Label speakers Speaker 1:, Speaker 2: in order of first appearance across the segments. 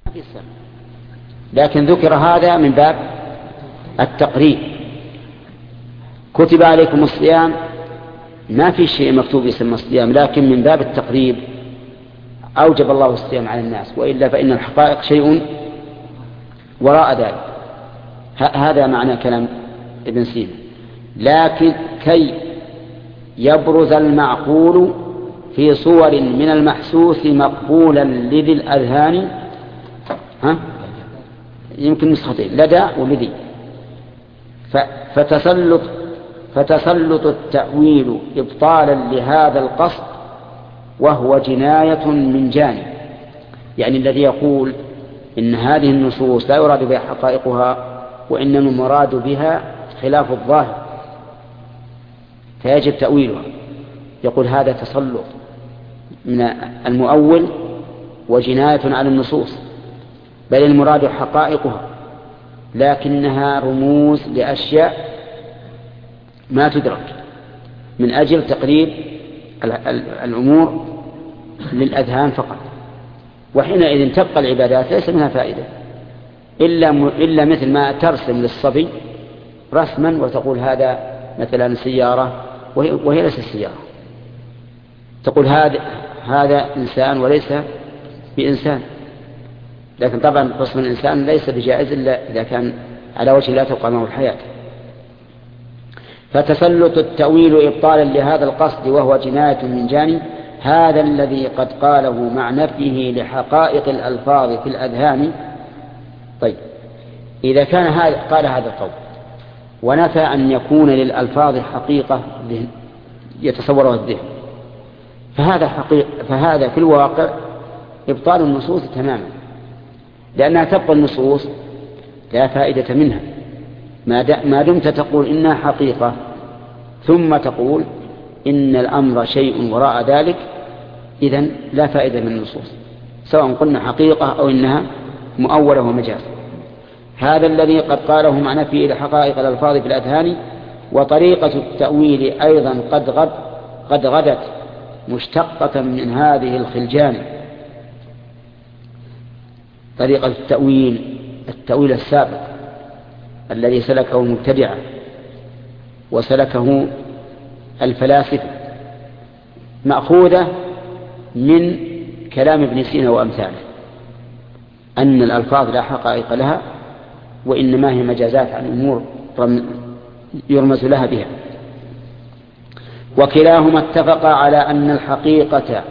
Speaker 1: في السمع، لكن ذكر هذا من باب التقريب. كتب عليكم الصيام، ما في شيء مكتوب يسمى الصيام، لكن من باب التقريب أوجب الله الصيام على الناس، وإلا فإن الحقائق شيء وراء ذلك. هذا معنى كلام ابن سينا. لكن كي يبرز المعقول في صور من المحسوس مقبولا لذي الأذهان، يمكن نسختين، لدى ولذي. فتسلط التأويل إبطالا لهذا القصد وهو جناية من جانب، يعني الذي يقول إن هذه النصوص لا يراد بها حقائقها وإنما المراد بها خلاف الظاهر فيجب تأويلها، يقول هذا تسلط من المؤول وجناية على النصوص، بل المراد حقائقها لكنها رموز لأشياء ما تدرك من أجل تقريب الأمور للأذهان فقط. وحينئذ تبقى العبادات ليس منها فائدة إلا مثل ما ترسم للصبي رسما وتقول هذا مثلا سيارة وهي ليست سيارة، تقول هذا إنسان وليس بإنسان، لكن طبعا رسم الإنسان ليس بجائز إلا إذا كان على وجه لا تبقى معه الحياة. فتسلط التأويل إبطالا لهذا القصد وهو جناية من جانب، هذا الذي قد قاله مع نفيه لحقائق الألفاظ في الأذهان. طيب، إذا كان قال هذا القول ونفى أن يكون للألفاظ حقيقة يتصورها الذهن، فهذا في الواقع إبطال النصوص تماما، لأنها تبقى النصوص لا فائدة منها ما دمت تقول إنها حقيقة ثم تقول إن الأمر شيء وراء ذلك، إذن لا فائدة من النصوص سواء قلنا حقيقة أو إنها مؤولة ومجاز. هذا الذي قد قاله مع نفيه لحقائق الألفاظ في الأذهان. وطريقة التأويل أيضا قد غدت مشتقة من هذه الخلجان. طريقة التأويل السابق الذي سلكه المبتدعة وسلكه الفلاسفة مأخوذة من كلام ابن سينا وأمثاله، أن الألفاظ لا حقائق لها وإنما هي مجازات عن أمور يرمز لها بها. وكلاهما اتفق على أن الحقيقة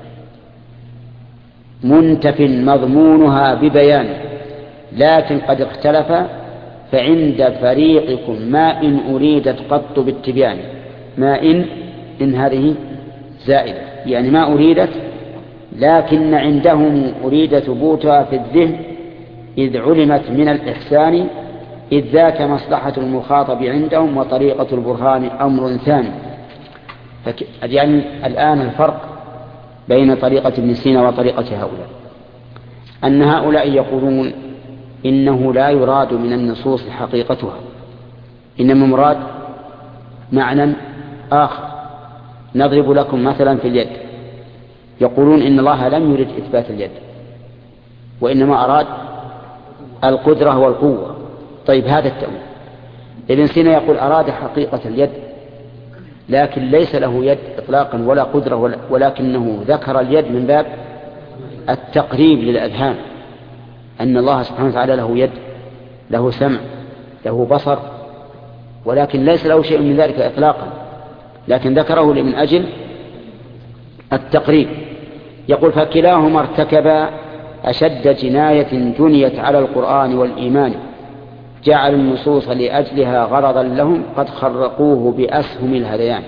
Speaker 1: منتف مضمونها ببيان، لكن قد اختلف فعند فريقكم ما إن أريدت قط بالتبيان. ما إن هذه زائدة، يعني ما أريدت، لكن عندهم أريد ثبوتها في الذهن إذ علمت من الإحسان، إذ ذاك مصلحة المخاطب عندهم وطريقة البرهان أمر ثاني. يعني الآن الفرق بين طريقة ابن سينا وطريقة هؤلاء أن هؤلاء يقولون إنه لا يراد من النصوص حقيقتها، إنما مراد معنى آخر. نضرب لكم مثلا في اليد، يقولون إن الله لم يرد إثبات اليد وإنما أراد القدرة والقوة. طيب، هذا التأويل. ابن سينا يقول أراد حقيقة اليد لكن ليس له يد إطلاقا ولا قدرة، ولكنه ذكر اليد من باب التقريب للأذهان، أن الله سبحانه وتعالى له يد، له سمع، له بصر، ولكن ليس له شيء من ذلك إطلاقا، لكن ذكره من أجل التقريب. يقول فكلاهما ارتكبا أشد جناية جنيت على القرآن والإيمان، جعل النصوص لأجلها غرضا لهم قد خرقوه بأسهم الهذيان،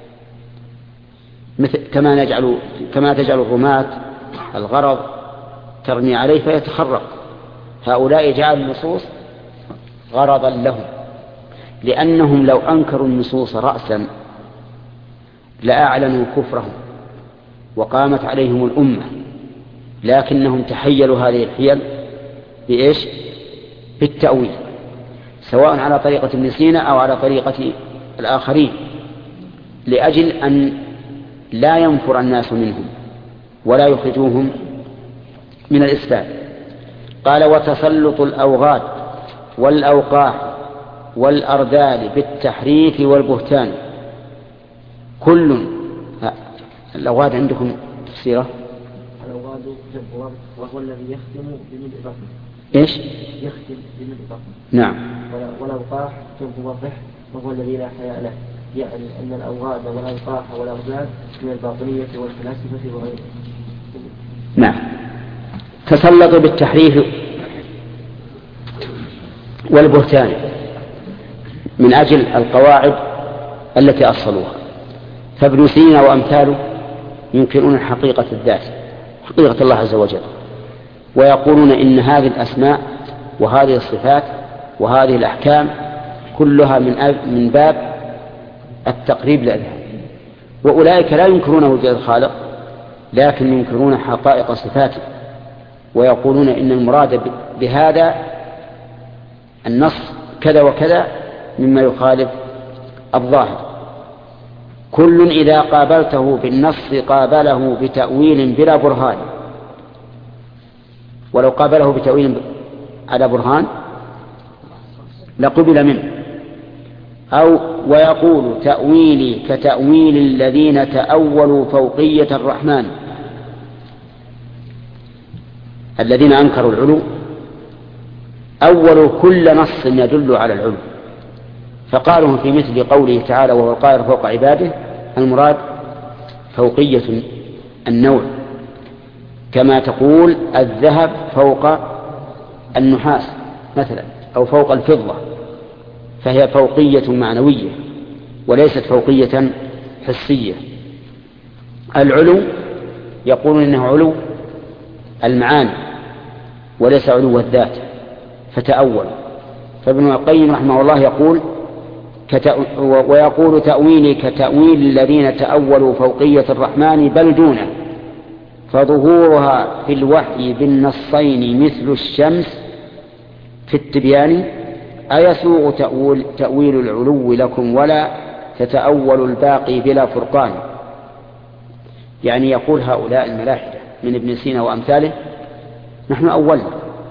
Speaker 1: كما تجعل الرماة الغرض ترمي عليه فيتخرق. هؤلاء جعلوا النصوص غرضا لهم، لأنهم لو أنكروا النصوص رأسا لأعلنوا كفرهم وقامت عليهم الأمة، لكنهم تحيلوا هذه الحيل بإيش؟ بالتأويل، سواء على طريقة ابن سينا أو على طريقة الآخرين، لأجل أن لا ينفر الناس منهم ولا يخرجوهم من الإسلام. قال وتسلط الأوغاد والأوقاح والأرذال بالتحريف والبهتان كل. الأوغاد عندكم تفسيره؟
Speaker 2: الأوغاد وهو الذي يختم بملء بطنه.
Speaker 1: إيش؟
Speaker 2: يختم بملء بطنه.
Speaker 1: نعم.
Speaker 2: والأوقاح كالموضح وهو الذي لا حياء له، يعني أن الأوغاد والأوقاح والأرذال من الباطنية والفلاسفة وغيرهم.
Speaker 1: نعم. تسلطوا بالتحريف والبهتان من أجل القواعد التي أصلوها. فابن سينا وأمثاله ينكرون حقيقة الذات، حقيقة الله عز وجل، ويقولون إن هذه الأسماء وهذه الصفات وهذه الأحكام كلها من باب التقريب لله. وأولئك لا ينكرون وجود الخالق، لكن ينكرون حقائق صفاته، ويقولون إن المراد بهذا النص كذا وكذا مما يخالف الظاهر. كل إذا قابلته بالنص قابله بتأويل بلا برهان، ولو قابله بتأويل على برهان لقبل منه. أو ويقول تأويلي كتأويل الذين تأولوا فوقية الرحمن، الذين أنكروا العلو أولوا كل نص يدل على العلو، فقالوا في مثل قوله تعالى وهو القاهر فوق عباده المراد فوقية النوع، كما تقول الذهب فوق النحاس مثلا أو فوق الفضة، فهي فوقية معنوية وليست فوقية حسية. العلو يقولون إنه علو المعاني وليس علو الذات، فتأول. فابن القيم رحمه الله يقول ويقول تأويلي كتأويل الذين تأولوا فوقية الرحمن بل دونه، فظهورها في الوحي بالنصين مثل الشمس في التبيان، أيسوغ تأويل العلو لكم ولا تتأول الباقي بلا فرقان. يعني يقول هؤلاء الملاحدة من ابن سينا وأمثاله نحن أولنا،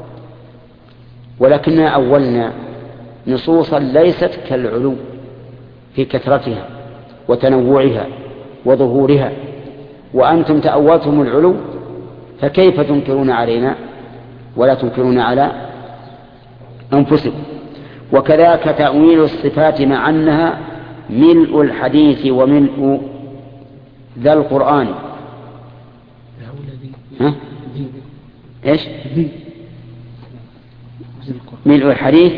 Speaker 1: ولكننا أولنا نصوصا ليست كالعلو في كثرتها وتنوعها وظهورها، وأنتم تأولتم العلو، فكيف تنكرون علينا ولا تنكرون على أنفسكم؟ وكذاك تأويل الصفات مع أنها ملء الحديث وملء ذا القرآن. ها؟ إيش؟ ملء الحديث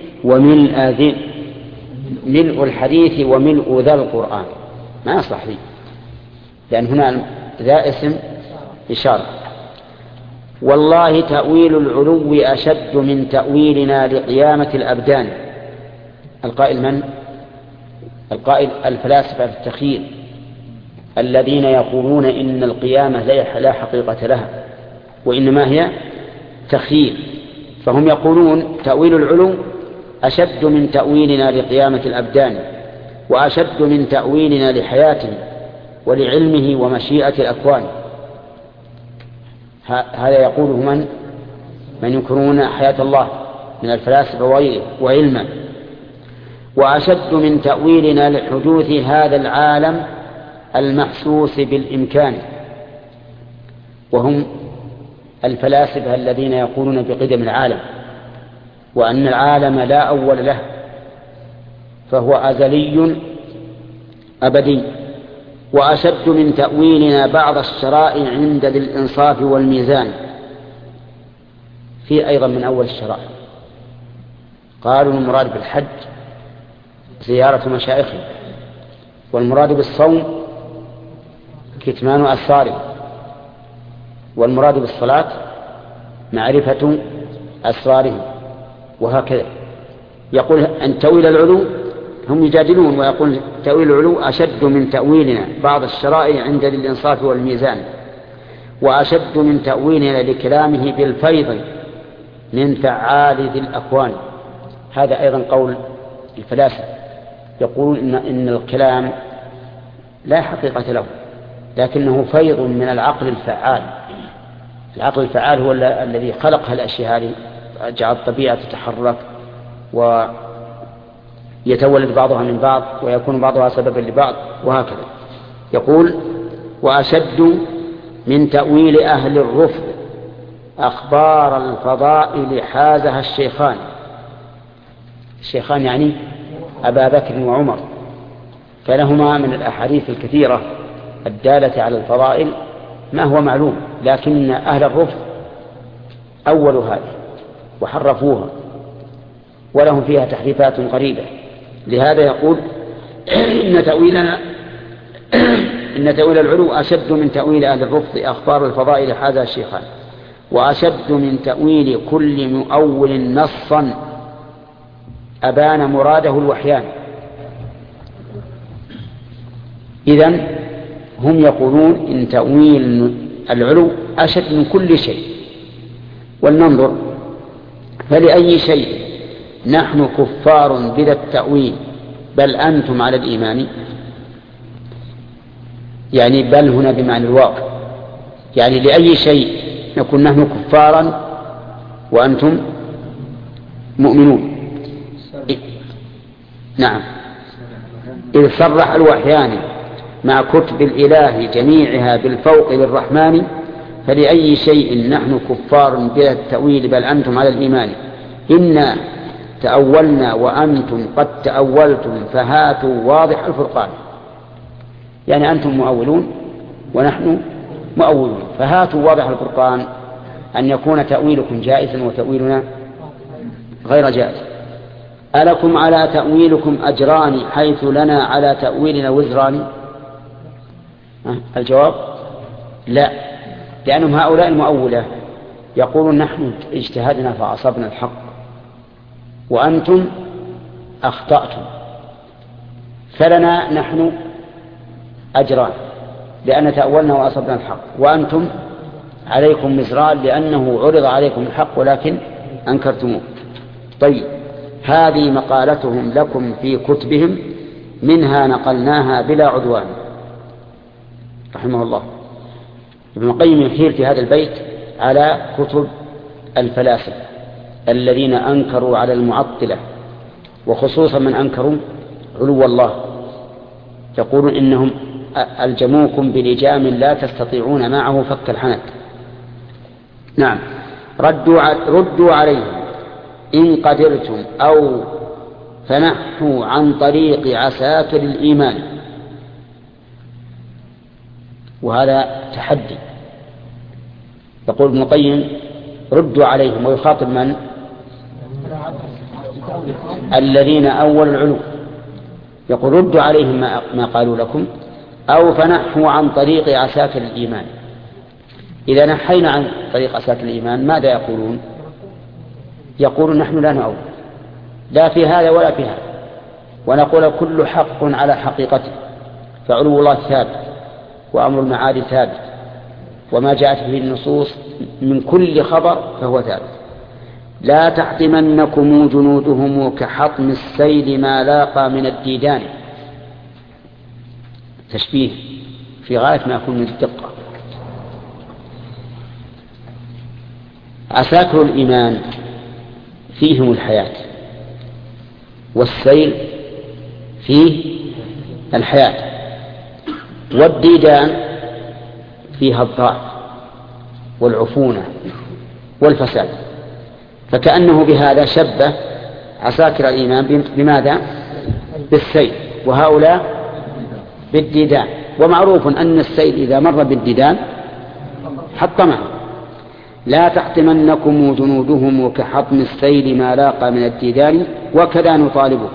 Speaker 1: ملء الحديث وملء ذا القرآن ما يصلح لي، لأن هنا ذا اسم إشارة. والله تأويل العلو أشد من تأويلنا لقيامة الأبدان. القائل من؟ القائل الفلاسفة في التخيير الذين يقولون إن القيامة لا حقيقة لها وإنما هي تخيير، فهم يقولون تأويل العلو أشد من تأويلنا لقيامة الأبدان، وأشد من تأويلنا لحياته ولعلمه ومشيئة الأكوان. هذا يقوله من ينكرون حياة الله من الفلاسفة وغيره وعلمه. وأشد من تأويلنا لحدوث هذا العالم المحسوس بالإمكان، وهم الفلاسفة الذين يقولون بقدم العالم وأن العالم لا أول له، فهو أزلي أبدي. وأشد من تأويلنا بعض الشرائع عند ذي الإنصاف والميزان. في أيضا من أول الشرائع قالوا المراد بالحج زيارة مشايخه، والمراد بالصوم كتمان أسراره، والمراد بالصلاة معرفة أسراره، وهكذا. يقول أن تأويل العلو، هم يجادلون ويقول تأويل العلو أشد من تأويلنا بعض الشرائع عند ذي الإنصاف والميزان، وأشد من تأويلنا لكلامه بالفيض من فعال ذي الأكوان. هذا أيضا قول الفلاسفة، يقولون إن الكلام لا حقيقة له، لكنه فيض من العقل الفعال العقل الفعال هو الذي خلق هالأشياء هذه، جعل الطبيعة تتحرك ويتولد بعضها من بعض ويكون بعضها سببا لبعض وهكذا. يقول: وأشد من تأويل أهل الرفض أخبار الفضائل حازها الشيخان. الشيخان يعني أبا بكر وعمر، فلهما من الأحاديث الكثيرة الدالة على الفضائل ما هو معلوم، لكن أهل الرفض أولوا هذه وحرفوها ولهم فيها تحريفات قريبة. لهذا يقول: إن تأويل العلو أشد من تأويل أهل الرفض أخبار الفضائل حازها الشيخان، وأشد من تأويل كل مؤول نصا أبان مراده الوحيان. إذن هم يقولون إن تأويل العلو أشد من كل شيء. ولننظر: فلأي شيء نحن كفار بلا التأويل بل أنتم على الإيمان؟ يعني بل هنا بمعنى الواقع، يعني لأي شيء نكون نحن كفارا وأنتم مؤمنون. نعم، إذ صرح الوحيان مع كتب الإله جميعها بالفوق للرحمن، فلأي شيء نحن كفار بلا التأويل بل أنتم على الإيمان. إنا تأولنا وأنتم قد تأولتم فهاتوا واضح الفرقان. يعني أنتم مؤولون ونحن مؤولون، فهاتوا واضح الفرقان، أن يكون تأويلكم جائزا وتأويلنا غير جائز. ألكم على تأويلكم أجران حيث لنا على تأويلنا وزران؟ الجواب: لا، لأنهم هؤلاء المؤولة يقولون نحن اجتهدنا فأصبنا الحق وأنتم أخطأتم، فلنا نحن أجران لأن تأولنا وأصبنا الحق، وأنتم عليكم مزران لأنه عرض عليكم الحق ولكن أنكرتموه. طيب، هذه مقالتهم لكم في كتبهم، منها نقلناها بلا عدوان. رحمه الله. ابن القيم يحيل في هذا البيت على كتب الفلاسفة الذين أنكروا على المعطلة، وخصوصا من أنكروا علو الله، يقولون إنهم ألجموكم بلجام لا تستطيعون معه فك الحنك. نعم، ردوا عليهم إن قدرتم أو فنحوا عن طريق عساكر الإيمان. وهذا تحدي. يقول ابن القيم: ردوا عليهم، ويخاطب من؟ الذين أولوا العلو. يقول: ردوا عليهم ما قالوا لكم، أو فنحوا عن طريق عساكر الإيمان. إذا نحينا عن طريق عساكر الإيمان ماذا يقولون؟ يقولون نحن لا نؤول لا في هذا ولا في هذا، ونقول كل حق على حقيقته، فعلو الله ثابت وأمر المعاد ثابت، وما جاءت به النصوص من كل خبر فهو ثابت. لا تحطمنكم جنودهم كحطم السيل ما لاقى من الديدان. تشبيه في غاية ما يكون من الدقة. عساكر الإيمان فيهم الحياة، والسيل فيه الحياة، والديدان فيها الضعف والعفونة والفساد. فكأنه بهذا شبه عساكر الإيمان بماذا؟ بالسيل، وهؤلاء بالديدان. ومعروف أن السيل إذا مر بالديدان حطمه. لا تحطمنكم جنودهم كحطم السيل ما لاقى من الديدان وكذا نطالبكم.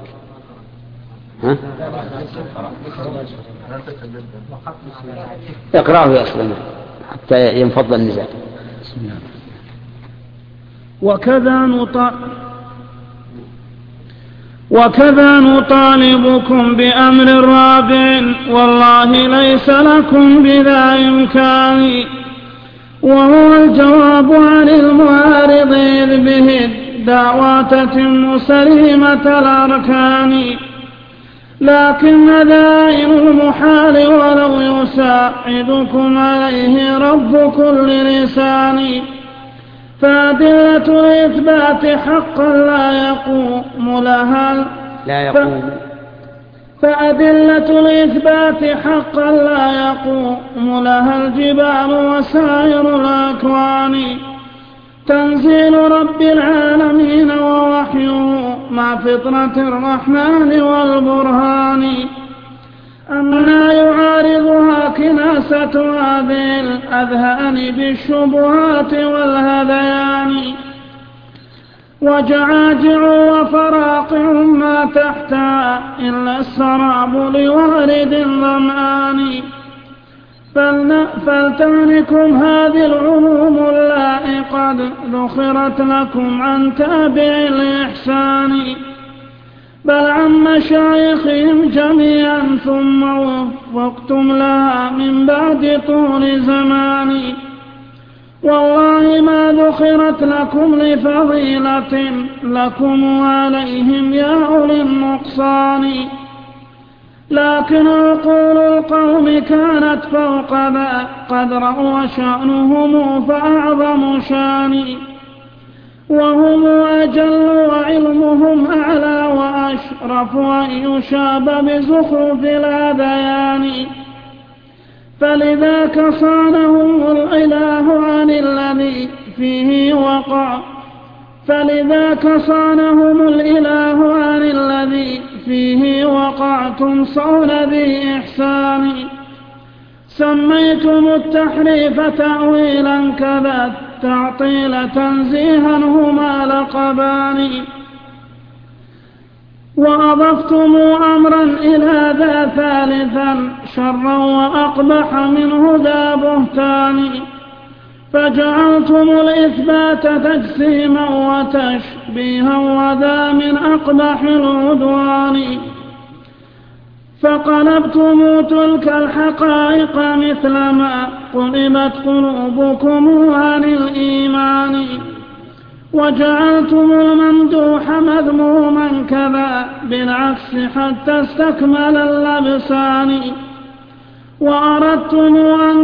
Speaker 1: اقرأه يا أسلام حتى ينفض النزاع.
Speaker 3: وكذا نطالبكم بأمر رابع والله ليس لكم بذا إمكان، وهو الجواب عن المعارض إذ به الدعوة تتم سليمة الأركان. لكن دائم المحال ولو يساعدكم عليه رب كل لسان. فأدلة الإثبات حقا لا يقوم لها فأدلة الإثبات حقا لا يقوم لها الجبال وسائر الأكوان. تنزيل رب العالمين ووحيه مع فطرة الرحمن والبرهان. أما يعارضها كناسة هذه الأذهان بالشبهات والهذيان. وجعاجع وفراقع ما تحتها إلا السراب لوارد ظمآن. فلتعنكم هذه العلوم اللائي قد ذخرت لكم عن تابع الإحسان، بل عن مشايخهم جميعا ثم وفقتم لها من بعد طول زمان. والله ما ذخرت لكم لفضيلة لكم وعليهم يا أولي النقصان، لكن عقول القوم كانت فوق ذا قدرا وشأنهم فأعظم شان. وهم أجل وعلمهم أعلى وأشرف أن يشاب بزخرف الأذيان. فلذاك صانهم الإله عن الذي فيه وقع فيه وقعتم صون ذي إحسان. سميتم التحريف تأويلا كذا التعطيل تنزيها هما لقبان. وأضفتم أمرا إلى ذا ثالثا شرا وأقبح منه ذا بهتان. فجعلتم الإثبات تجسيما وتشبيها وذا من أقبح العدوان. فقلبتم تلك الحقائق مثلما قلبت قلوبكم عن الإيمان. وجعلتم الممدوح مذموما كذا بالعكس حتى استكمل اللبسان. وأردتم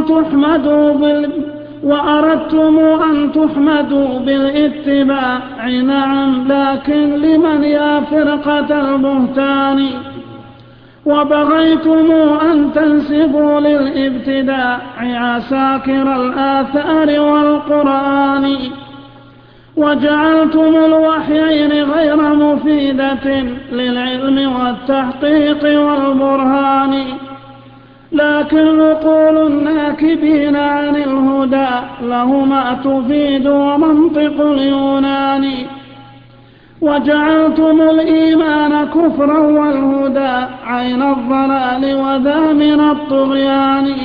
Speaker 3: أن تحمدوا بالاتباع نعم، لكن لمن يا فرقة البهتان. وبغيتم أن تنسبوا للابتداع عساكر الآثار والقرآن. وجعلتم الوحيين غير مفيدة للعلم والتحقيق والبرهان، لكن عقول الناكبين عن الهدى لهما تفيد ومنطق اليونان. وجعلتم الإيمان كفرا والهدى عين الضلال وذا من الطغيان.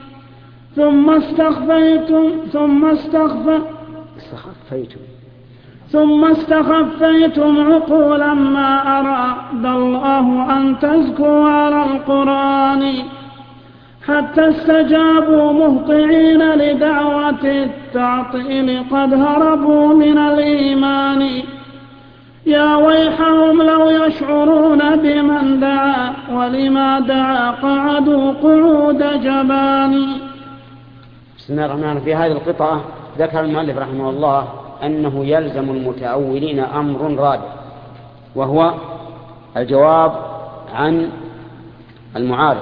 Speaker 3: ثم استخفيتم عقولا ما أراد الله أن تزكوا على القرآن، حتى استجابوا مهطعين لدعوة التعطيل قد هربوا من الإيمان. يا ويحهم لو يشعرون بمن دعا ولما دعا قعدوا قعود جبان.
Speaker 1: بسم الله الرحمن الرحيم. في هذه القطعة ذكر المؤلف رحمه الله أنه يلزم المتأولين أمر رابع، وهو الجواب عن المعارض،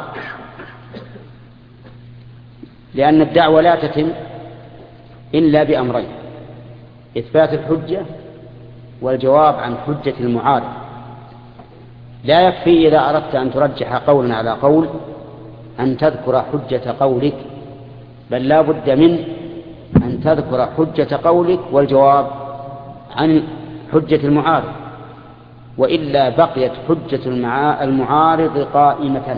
Speaker 1: لأن الدعوة لا تتم إلا بأمرين: إثبات الحجة والجواب عن حجة المعارض. لا يكفي إذا أردت أن ترجح قولا على قول أن تذكر حجة قولك، بل لا بد من أن تذكر حجة قولك والجواب عن حجة المعارض، وإلا بقيت حجة المعارض قائمة.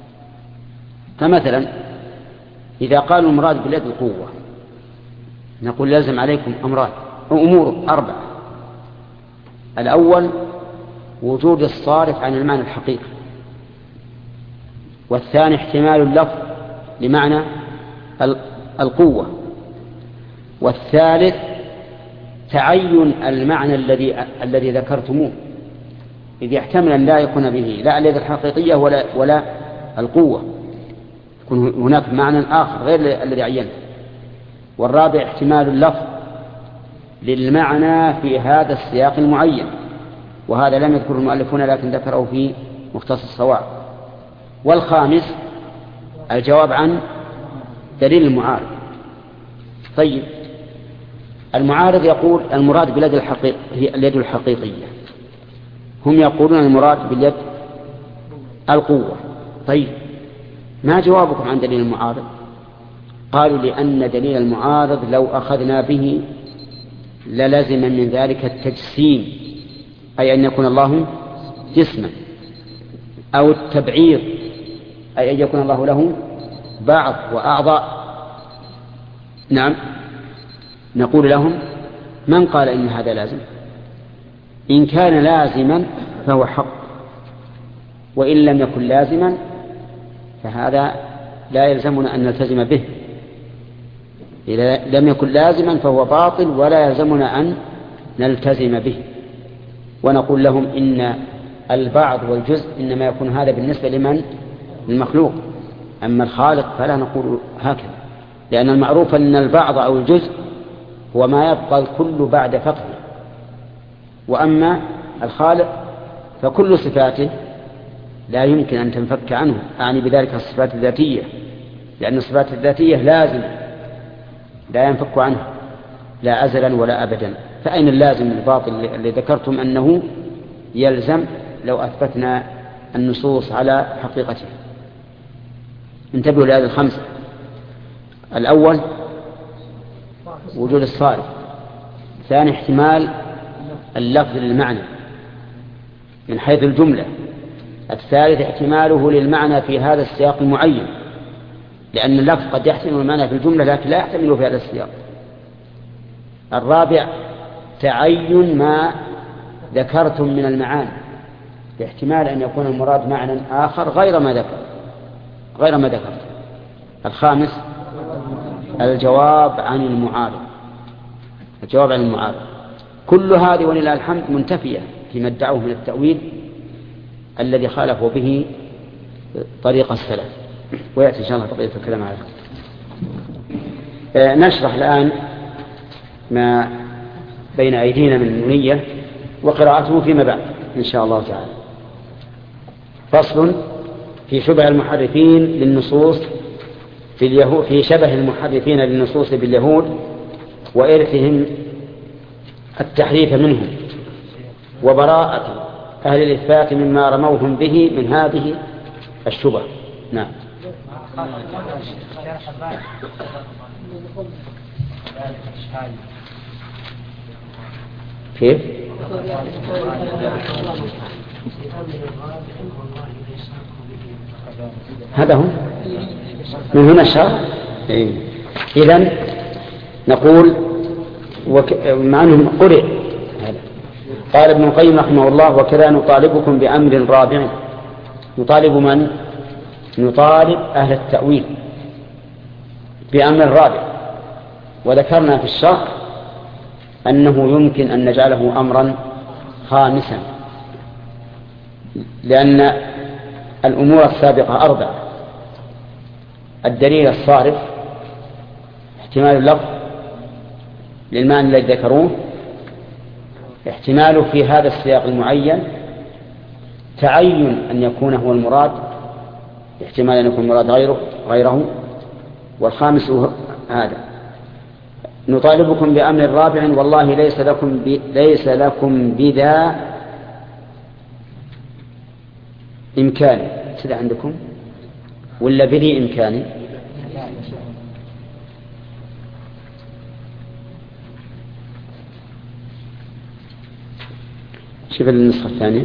Speaker 1: فمثلا إذا قالوا المراد باليد القوة، نقول لازم عليكم أمور 4: الأول وجود الصارف عن المعنى الحقيقي، والثاني احتمال اللفظ لمعنى القوة، والثالث تعين المعنى الذي ذكرتموه. إذ يحتمل أن لا يكون به لا اليد الحقيقية ولا القوة، يكون هناك معنى آخر غير الذي عينته. والرابع احتمال اللفظ للمعنى في هذا السياق المعين، وهذا لم يذكره المؤلفون لكن ذكره في مختصر الصواعق. والخامس الجواب عن دليل المعارض. طيب، المعارض يقول المراد باليد الحقيقية هي اليد الحقيقية، هم يقولون المراد باليد القوة. طيب، ما جوابكم عن دليل المعارض؟ قالوا لأن دليل المعارض لو أخذنا به للزم من ذلك التجسيم، أي أن يكون الله جسما، أو التبعير، أي أن يكون الله له بعض وأعضاء. نعم، نقول لهم من قال إن هذا لازم؟ إن كان لازما فهو حق، وإن لم يكن لازما فهذا لا يلزمنا أن نلتزم به. إذا لم يكن لازما فهو باطل ولا يلزمنا أن نلتزم به. ونقول لهم إن البعض والجزء إنما يكون هذا بالنسبة لمن؟ المخلوق. أما الخالق فلا نقول هكذا، لأن المعروف أن البعض أو الجزء هو ما يبقى الكل بعد فقده. وأما الخالق فكل صفاته لا يمكن أن تنفك عنه، أعني بذلك الصفات الذاتية، لأن الصفات الذاتية لازم لا ينفك عنه لا أزلا ولا أبدا. فأين اللازم الباطل الذي ذكرتم أنه يلزم لو أثبتنا النصوص على حقيقته؟ انتبهوا لهذه الخمسة. الأول وجود الصارف، ثاني احتمال اللفظ للمعنى من حيث الجملة، الثالث احتماله للمعنى في هذا السياق المعين، لأن اللفظ قد يحتمل المعنى في الجملة لكن لا يحتمله في هذا السياق. الرابع تعين ما ذكرتم من المعاني، باحتمال أن يكون المراد معنى آخر غير ما ذكرت. الخامس الجواب عن المعارض. كل هذه ولله الحمد منتفية فيما ادعوه من التأويل الذي خالفوا به طريق السلف، ويأتي إن شاء الله بقية الكلام عليه. نشرح الآن ما بين أيدينا من النونية وقراءته فيما بعد إن شاء الله تعالى. فصل في شبه المحرفين للنصوص في شبه المحرفين للنصوص باليهود وإرثهم التحريف منهم، وبراءة أهل الإثبات مما رموهم به من هذه الشبه. نعم. كيف؟ هذا هو من هنا الشرح. إذن نقول مع أنه قرئ هذا. قال ابن القيم رحمه الله: وكذا نطالبكم بأمر رابع. نطالب من؟ نطالب أهل التأويل بأمر رابع. وذكرنا في الشرح أنه يمكن أن نجعله أمرا خامسا، لأن الأمور السابقة 4: الدليل الصارف، احتمال اللفظ للمعنى الذي ذكروه، احتماله في هذا السياق المعين، تعين أن يكون هو المراد، احتمال أن يكون المراد غيره. والخامس هذا: نطالبكم بأمر رابع والله ليس لكم بذا إمكان. كذا عندكم ولا بذي إمكان؟ شوف النسخة الثانية.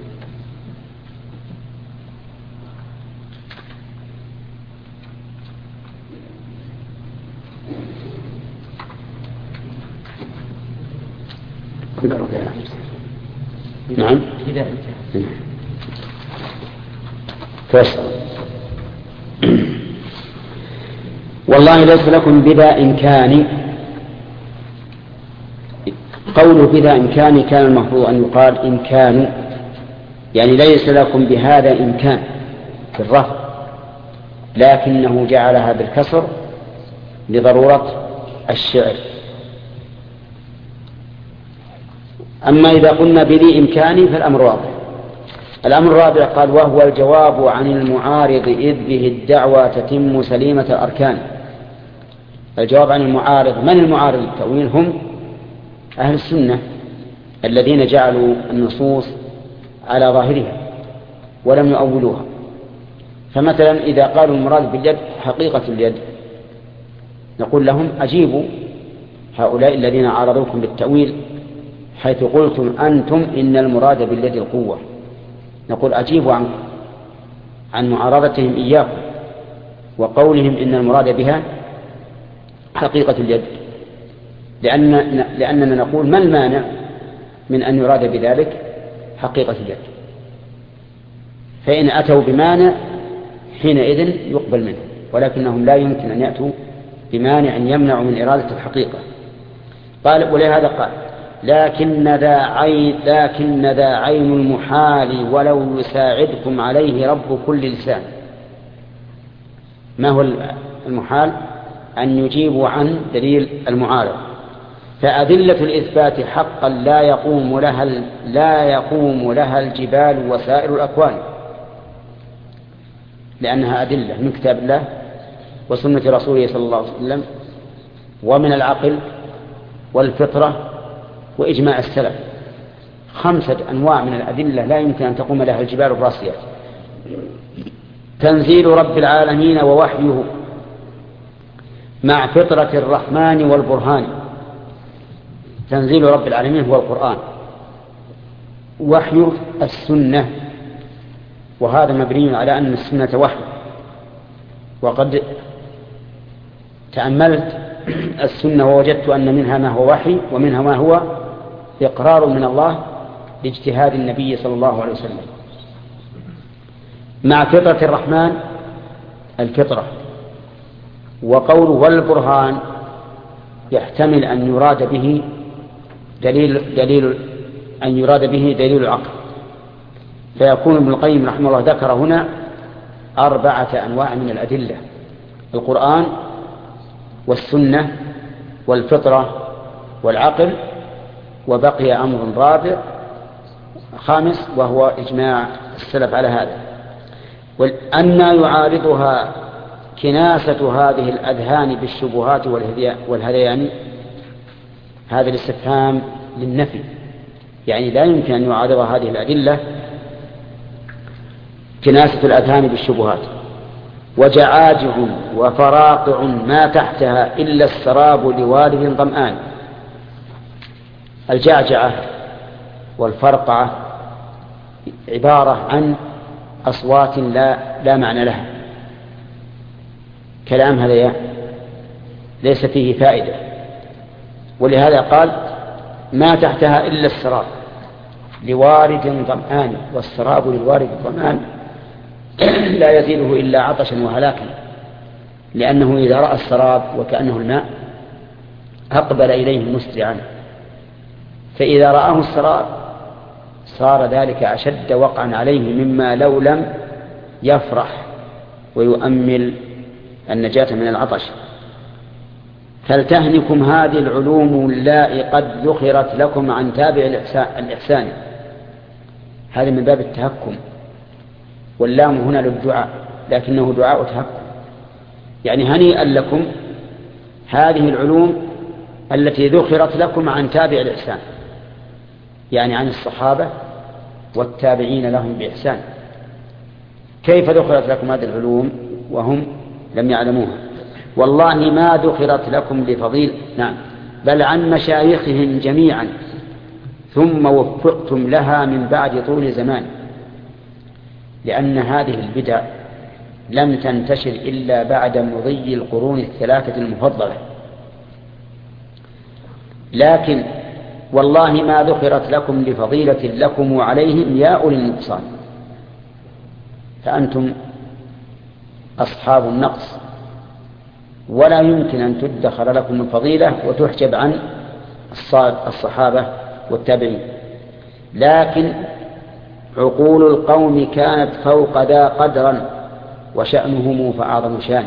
Speaker 1: نعم. والله ليس لكم بذا إمكان. قوله بذا إمكان كان المفروض أن يقال إمكان، يعني ليس لكم بهذا إمكان في الرفع، لكنه جعلها بالكسر لضرورة الشعر. أما إذا قلنا بذي إمكاني فالأمر واضح. الأمر الرابع قال: وهو الجواب عن المعارض إذ به الدعوى تتم سليمة الأركان. الجواب عن المعارض، من المعارض التأويل؟ هم أهل السنة الذين جعلوا النصوص على ظاهرها ولم يؤولوها. فمثلا إذا قالوا المراد باليد حقيقة اليد، نقول لهم: أجيبوا هؤلاء الذين عارضوكم بالتأويل حيث قلتم أنتم إن المراد باليد القوة. نقول: أجيبوا عن معارضتهم إياكم وقولهم إن المراد بها حقيقة اليد، لأننا نقول: ما المانع من أن يراد بذلك حقيقة اليد؟ فإن أتوا بمانع حينئذ يقبل منه، ولكنهم لا يمكن أن يأتوا بمانع يمنع من إرادة الحقيقة. قال: ولهذا قال: لكن ذا عين المحال ولو يساعدكم عليه رب كل لسان. ما هو المحال؟ أن يجيبوا عن دليل المعارض. فأدلة الإثبات حقا لا يقوم لها الجبال وسائر الأكوان، لأنها أدلة من كتاب الله وسنة رسوله صلى الله عليه وسلم، ومن العقل والفطرة وإجماع السلف. 5 أنواع من الأدلة لا يمكن أن تقوم لها الجبال الراسيات. تنزيل رب العالمين ووحيه مع فطرة الرحمن والبرهان. تنزيل رب العالمين هو القرآن، وحي السنة، وهذا مبني على أن السنة وحي. وقد تأملت السنة ووجدت أن منها ما هو وحي ومنها ما هو إقرار من الله لاجتهاد النبي صلى الله عليه وسلم. مع فطرة الرحمن الفطرة، وقوله والبرهان يحتمل أن يراد به دليل العقل. فيكون ابن القيم رحمه الله ذكر هنا 4 أنواع من الأدلة: القرآن والسنة والفطرة والعقل، وبقي أمر رابع 5 وهو إجماع السلف على هذا. أن يعارضها كناسة هذه الأذهان بالشبهات والهذيان. هذا الاستفهام للنفي، يعني لا يمكن أن يعارض هذه الأدلة كناسة الأذهان بالشبهات. وجعاجع وفراقع ما تحتها إلا السراب لوالد ظمآن. الجعجعة والفرقعة عبارة عن أصوات لا معنى لها، كلام هذا ليس فيه فائدة. ولهذا قال: ما تحتها إلا السراب لوارد ظمآن. والسراب للوارد الظمآن لا يزيده إلا عطشا وهلاكا، لأنه إذا رأى السراب وكأنه الماء أقبل إليه مسرعا، فإذا رآه السراب صار ذلك أشد وقعا عليه مما لو لم يفرح ويؤمل النجاة من العطش. فلتهنكم هذه العلوم اللائي قد ذخرت لكم عن تابع الإحسان. هذا من باب التهكم، واللام هنا للدعاء، لكنه دعاء تهكم، يعني هنيئا لكم هذه العلوم التي ذخرت لكم عن تابع الإحسان، يعني عن الصحابة والتابعين لهم بإحسان. كيف ذخرت لكم هذه العلوم وهم لم يعلموها؟ والله ما ذخرت لكم لفضيل، نعم، بل عن مشايخهم جميعا، ثم وفقتم لها من بعد طول زمان. لأن هذه البدع لم تنتشر إلا بعد مضي القرون 3 المفضلة. لكن والله ما ذخرت لكم لفضيلة لكم وعليهم يا أولي النقصان. فأنتم أصحاب النقص، ولا يمكن أن تدخر لكم الفضيلة وتحجب عن الصحابة والتابعين. لكن عقول القوم كانت فوق ذا قدرا وشأنهم فأعظم شان.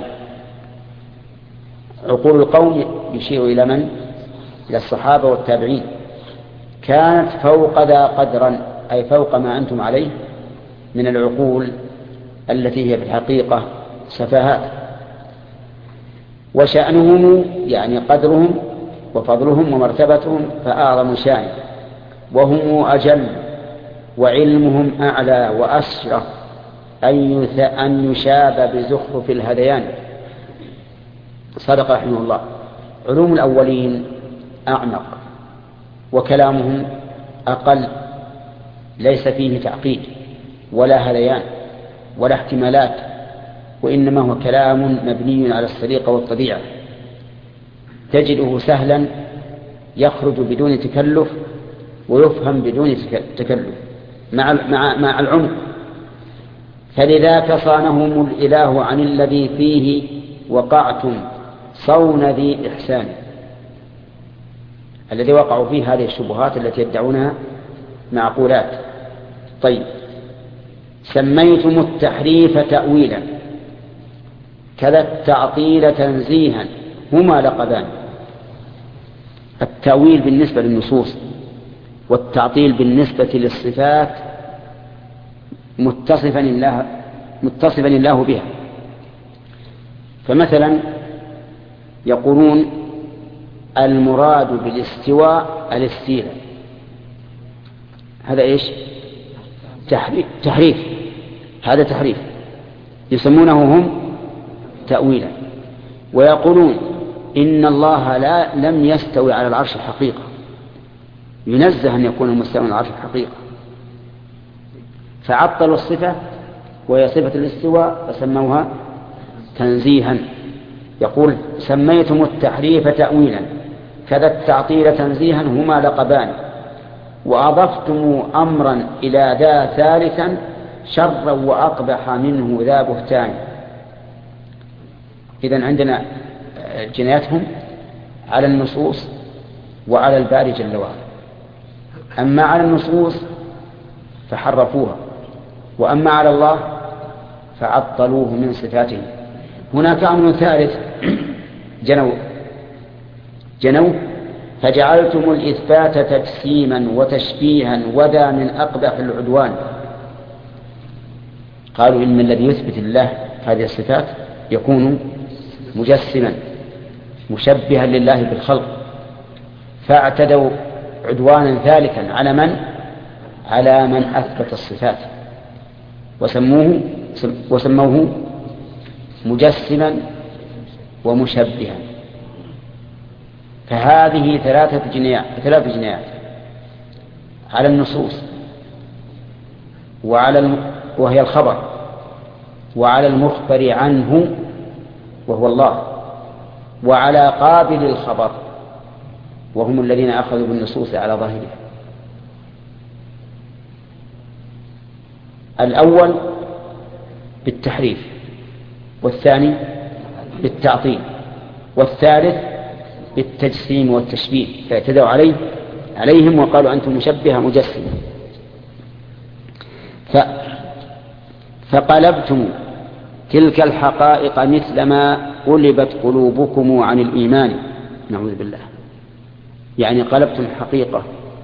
Speaker 1: عقول القوم يشير إلى من؟ إلى الصحابة والتابعين. كانت فوق ذا قدرا أي فوق ما أنتم عليه من العقول التي هي في الحقيقة سفاهات. وشأنهم يعني قدرهم وفضلهم ومرتبتهم فأعظم شان، وهم أجل وعلمهم أعلى وأشرف أن يشاب بزخرف الهذيان. صدق رحمه الله. علوم الأولين أعمق وكلامهم أقل، ليس فيه تعقيد ولا هذيان ولا احتمالات، وإنما هو كلام مبني على السليقة والطبيعة، تجده سهلا يخرج بدون تكلف ويفهم بدون تكلف مع العمق. فلذاك صانهم الإله عن الذي فيه وقعتم صون ذي إحسان. الذي وقعوا فيه هذه الشبهات التي يدعونها معقولات. طيب، سميتم التحريف تأويلا كذا التعطيل تنزيها، هما لقبان. التأويل بالنسبة للنصوص والتعطيل بالنسبة للصفات متصفا الله بها. فمثلا يقولون المراد بالاستواء الاستيلاء، هذا ايش؟ تحريف. هذا تحريف يسمونه هم تأويلا. ويقولون إن الله لم يستوي على العرش الحقيقة، ينزه أن يكون مستوى على العرش الحقيقة، فعطلوا الصفة وهي صفة الاستواء فسموها تنزيها. يقول سميتم التحريف تأويلا كذا التعطيل تنزيها، هما لقبان، وأضفتم أمرا إلى ذا ثالثا شرا وأقبح منه ذا بهتان. إذن عندنا جناياتهم على النصوص وعلى الباري جل وعلا. أما على النصوص فحرفوها، وأما على الله فعطلوه من صفاته. هناك أمر ثالث جنوا فجعلتم الإثبات تجسيما وتشبيها وذا من أقبح العدوان. قالوا إن الذي يثبت الله هذه الصفات يكون مجسما مشبها لله بالخلق، فاعتدوا عدوانا ثالثا على من أثبت الصفات وسموه مجسما ومشبها. فهذه ثلاث جنايات على النصوص وهي الخبر، وعلى المخبر عنه وهو الله، وعلى قابل الخبر وهم الذين أخذوا بالنصوص على ظاهرها. الأول بالتحريف، والثاني بالتعطيل، والثالث بالتجسيم والتشبيه، فاعتدوا عليهم وقالوا أنتم مشبهة مجسمة. فقلبتم تلك الحقائق مثلما قلبت قلوبكم عن الإيمان، نعوذ بالله. يعني قلبتم الحقيقة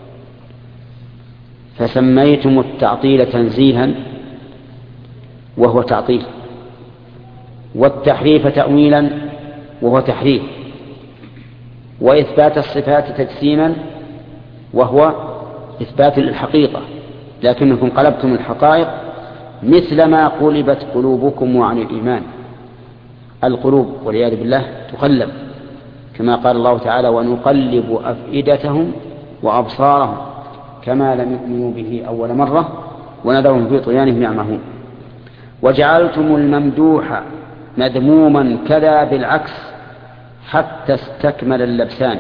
Speaker 1: فسميتم التعطيل تنزيها وهو تعطيل، والتحريف تأويلا وهو تحريف، وإثبات الصفات تجسيما وهو إثبات الحقيقة، لكنكم قلبتم الحقائق مثلما قلبت قلوبكم عن الإيمان. القلوب والعياذ بالله تقلب، كما قال الله تعالى ونقلب أفئدتهم وأبصارهم كما لم يؤمنوا به أول مرة ونذرهم في طغيانهم يعمهون. وجعلتم الممدوح مذموما كذا بالعكس حتى استكمل اللبسان.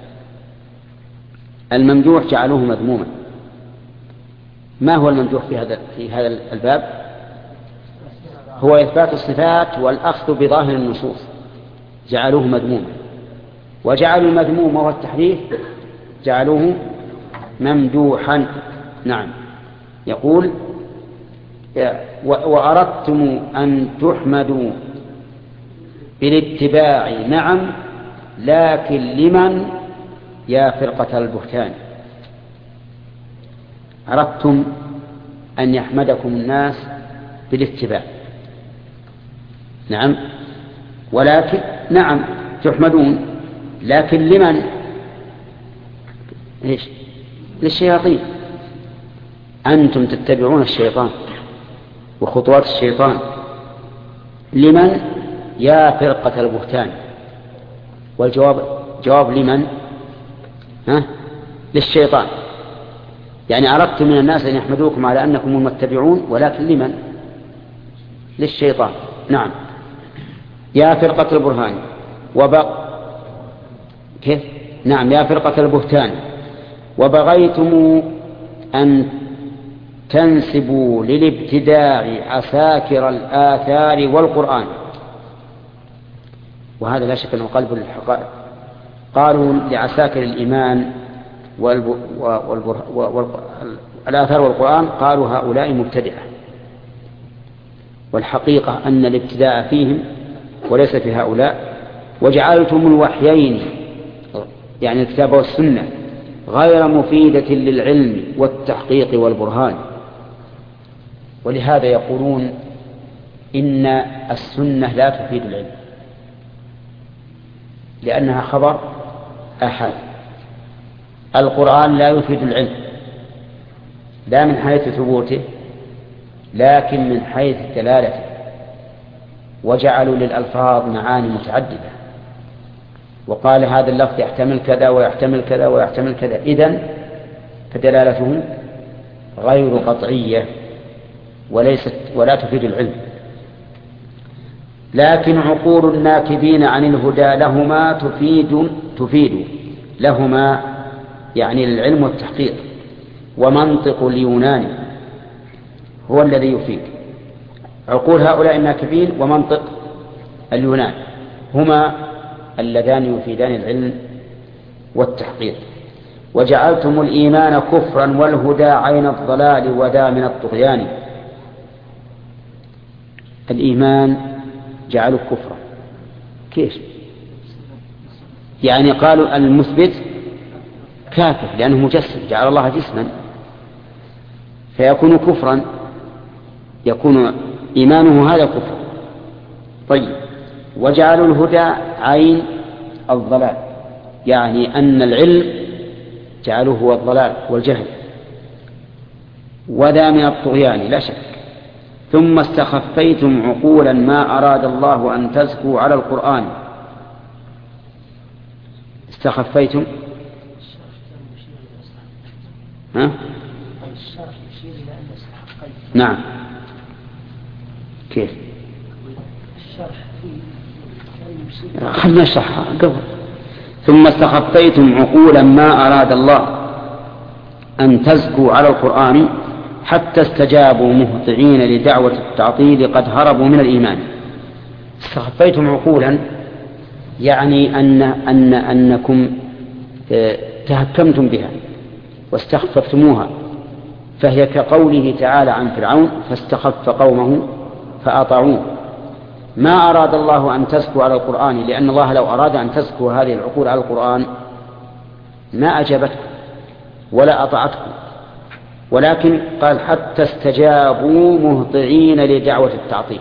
Speaker 1: الممدوح جعلوه مذموما. ما هو الممدوح في هذا الباب؟ هو إثبات الصفات والأخذ بظاهر النصوص، جعلوه مذموما. وجعلوا المذموم وهو التحريف جعلوه ممدوحا. نعم، يقول وأردتم أن تحمدوا بالاتباع نعم، لكن لمن يا فرقة البهتان؟ أردتم أن يحمدكم الناس بالاتباع نعم، ولكن نعم تحمدون، لكن لمن؟ إيش؟ للشياطين. أنتم تتبعون الشيطان وخطوات الشيطان. لمن؟ يا فرقة البهتان. والجواب جواب لمن؟ للشيطان. يعني أردت من الناس أن يحمدوكم على أنكم المتبعون، ولكن لمن؟ للشيطان. نعم. يا فرقة البرهان كيف؟ نعم يا فرقة البهتان وبغيتم أن تنسبوا للابتداع عساكر الآثار والقرآن. وهذا لا شك أنه قلب الحقائق. قالوا لعساكر الإيمان والآثار والقرآن، قالوا هؤلاء مبتدعة، والحقيقة أن الابتداع فيهم وليس في هؤلاء. وجعلتم الوحيين يعني الكتاب والسنة غير مفيدة للعلم والتحقيق والبرهان. ولهذا يقولون إن السنة لا تفيد العلم، لأنها خبر آحاد. القرآن لا يفيد العلم لا من حيث ثبوته لكن من حيث دلالته، وجعلوا للألفاظ معاني متعددة، وقال هذا اللفظ يحتمل كذا ويحتمل كذا ويحتمل كذا، إذن فدلالته غير قطعية ولا تفيد العلم. لكن عقول الناكبين عن الهدى لهما تفيد لهما يعني للعلم والتحقيق. ومنطق اليونان هو الذي يفيد. عقول هؤلاء الناكبين ومنطق اليونان هما اللذان يفيدان العلم والتحقيق. وجعلتم الإيمان كفرا والهدى عين الضلال وذا من الطغيان. الإيمان جعلوا كفرا. كيف؟ يعني قالوا المثبت كافر لأنه مجسم، جعل الله جسما، فيكون كفرا، يكون إيمانه هذا كفر. طيب. وجعلوا الهدى عين الضلال، يعني أن العلم جعلوه هو الضلال والجهل. وذا من الطغيان لا شك. ثم استخفيتم عقولا ما أراد الله أن تزكوا على القرآن. استخفيتم نعم. كيف؟ خلنا نشرحها قبل. ثم استخفيتم عقولا ما أراد الله أن تزكوا على القرآن حتى استجابوا مهطعين لدعوة التعطيل قد هربوا من الإيمان. استخفيتم عقولا يعني أنكم تهكمتم بها واستخففتموها، فهي كقوله تعالى عن فرعون فاستخف قومه فأطاعوه. ما أراد الله أن تزكوا على القرآن، لأن الله لو أراد أن تزكوا هذه العقول على القرآن ما أجابتكم ولا أطاعتكم، ولكن قال حتى استجابوا مهطعين لدعوة التعطيل.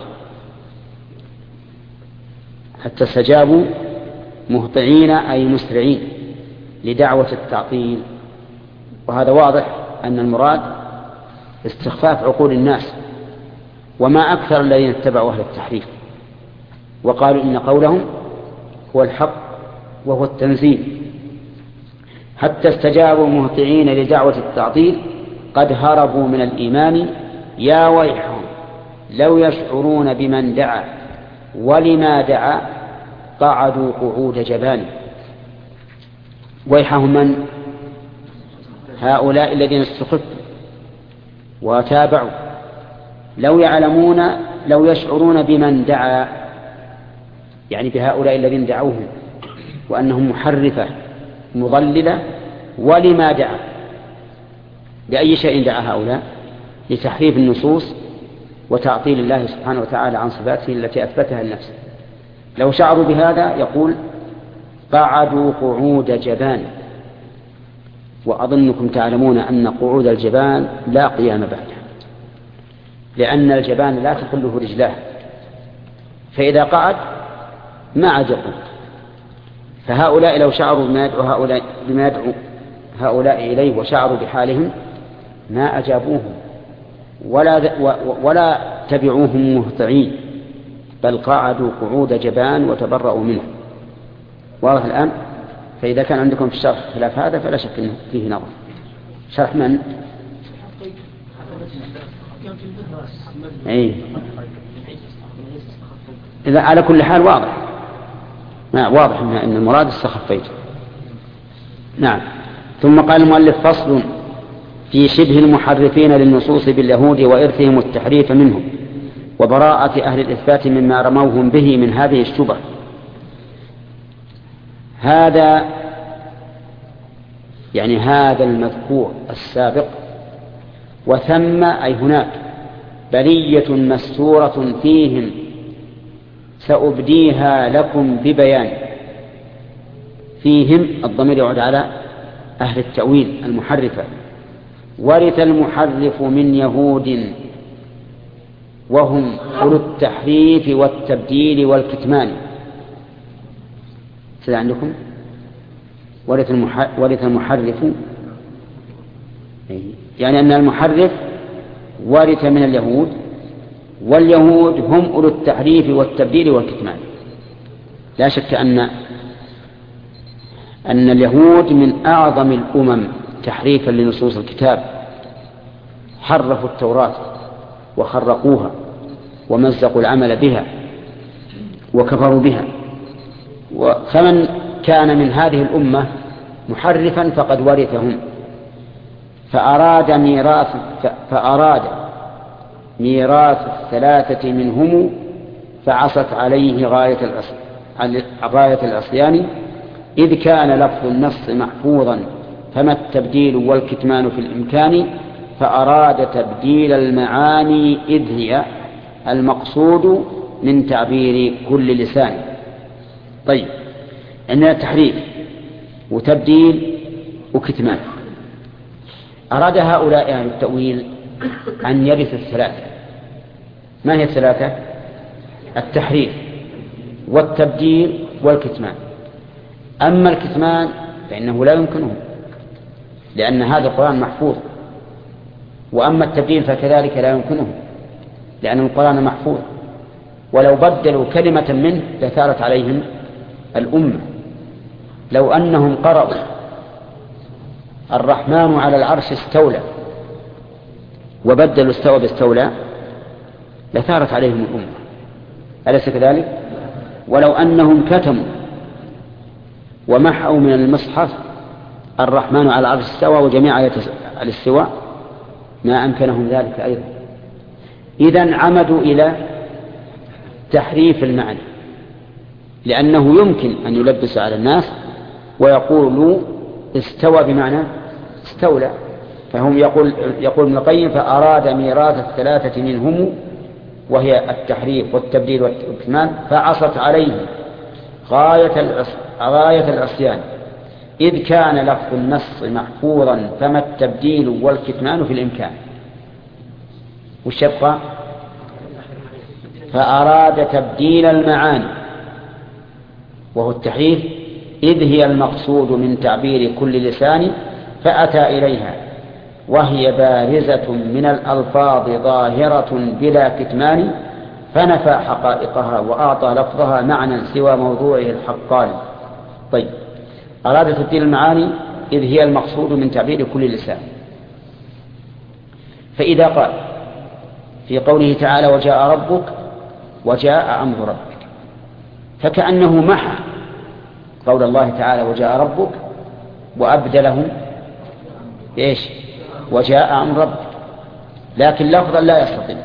Speaker 1: حتى استجابوا مهطعين أي مسرعين لدعوة التعطيل. وهذا واضح أن المراد استخفاف عقول الناس، وما أكثر الذين اتبعوا أهل التحريف وقالوا إن قولهم هو الحق وهو التنزيل. حتى استجابوا مهطعين لدعوة التعطيل قد هربوا من الإيمان يا ويحهم لو يشعرون بمن دعا ولما دعا قعدوا قعود جبان. ويحهم من؟ هؤلاء الذين استخفوا وتابعوا. لو يعلمون لو يشعرون بمن دعا يعني بهؤلاء الذين دعوهم وأنهم محرفة مضللة. ولما دعا؟ لأي شيء دعا هؤلاء؟ لتحريف النصوص وتعطيل الله سبحانه وتعالى عن صفاته التي أثبتها لنفسه. لو شعروا بهذا يقول قعدوا قعود جبان. وأظنكم تعلمون أن قعود الجبان لا قيام بعده، لأن الجبان لا تقله رجلاه، فإذا قعد ما عاد يقوم. فهؤلاء لو شعروا بما يدعو هؤلاء إليه وشعروا بحالهم ما أجابوهم ولا تبعوهم مهطعين، بل قعدوا قعود جبان وتبرأوا منه. واضح الآن؟ فإذا كان عندكم في الشرح خلاف هذا فلا شك أنه فيه نظر. شرح من؟ أي. إذا على كل حال واضح أن المراد استخفيت. نعم. ثم قال المؤلف فصل في شبه المحرفين للنصوص باليهود وإرثهم التحريف منهم وبراءة أهل الإثبات مما رموهم به من هذه الشبه. هذا يعني هذا المذكور السابق، وثم أي هناك بلية مستورة فيهم سأبديها لكم ببيان. فيهم الضمير يعود على أهل التأويل المحرفة. ورث المحرف من يهود وهم أولو التحريف والتبديل والكتمان. سيدا عندكم ورث المحرف، يعني أن المحرف ورث من اليهود، واليهود هم أولو التحريف والتبديل والكتمان. لا شك أن اليهود من أعظم الأمم تحريفا لنصوص الكتاب، حرفوا التوراة وخرقوها ومزقوا العمل بها وكفروا بها. فمن كان من هذه الأمة محرفا فقد ورثهم، فأراد ميراث الثلاثة منهم فعصت عليه غاية العصيان، إذ كان لفظ النص محفوظا فما التبديل والكتمان في الإمكان، فأراد تبديل المعاني إذ هي المقصود من تعبير كل لسان. طيب، عندنا تحريف وتبديل وكتمان. أراد هؤلاء أهل التأويل أن يرث الثلاثة. ما هي الثلاثة؟ التحريف والتبديل والكتمان. أما الكتمان فإنه لا يمكنه، لأن هذا القرآن محفوظ، وأما التبديل فكذلك لا يمكنه، لأن القرآن محفوظ، ولو بدلوا كلمة منه لثارت عليهم الأمة. لو أنهم قرأوا الرحمن على العرش استولى وبدلوا استوى باستولى لثارت عليهم الأمة، أليس كذلك؟ ولو أنهم كتموا ومحوا من المصحف الرحمن على العرش استوى وجميع آيات الاستواء ما أمكنهم ذلك أيضا. إذن عمدوا إلى تحريف المعنى، لأنه يمكن أن يلبس على الناس ويقولوا استوى بمعنى استولى. فهم يقول ابن القيم فأراد ميراث الثلاثة منهم وهي التحريف والتبديل والكتمان فعصت عليه غاية العصيان، إذ كان لفظ النص محفوظا فما التبديل والكتمان في الإمكان. وش يبقى؟ فأراد تبديل المعاني وهو التحريف إذ هي المقصود من تعبير كل لسان، فأتى إليها وهي بارزة من الألفاظ ظاهرة بلا كتمان، فنفى حقائقها وأعطى لفظها معنى سوى موضوعه الحقاني. طيب، أراد تبديل المعاني إذ هي المقصود من تعبير كل لسان. فإذا قال في قوله تعالى وجاء ربك وجاء أمر ربك، فكأنه محى قول الله تعالى وجاء ربك وأبدلهم إيش؟ وجاء أمر ربك، لكن لفظا لا يستطيع،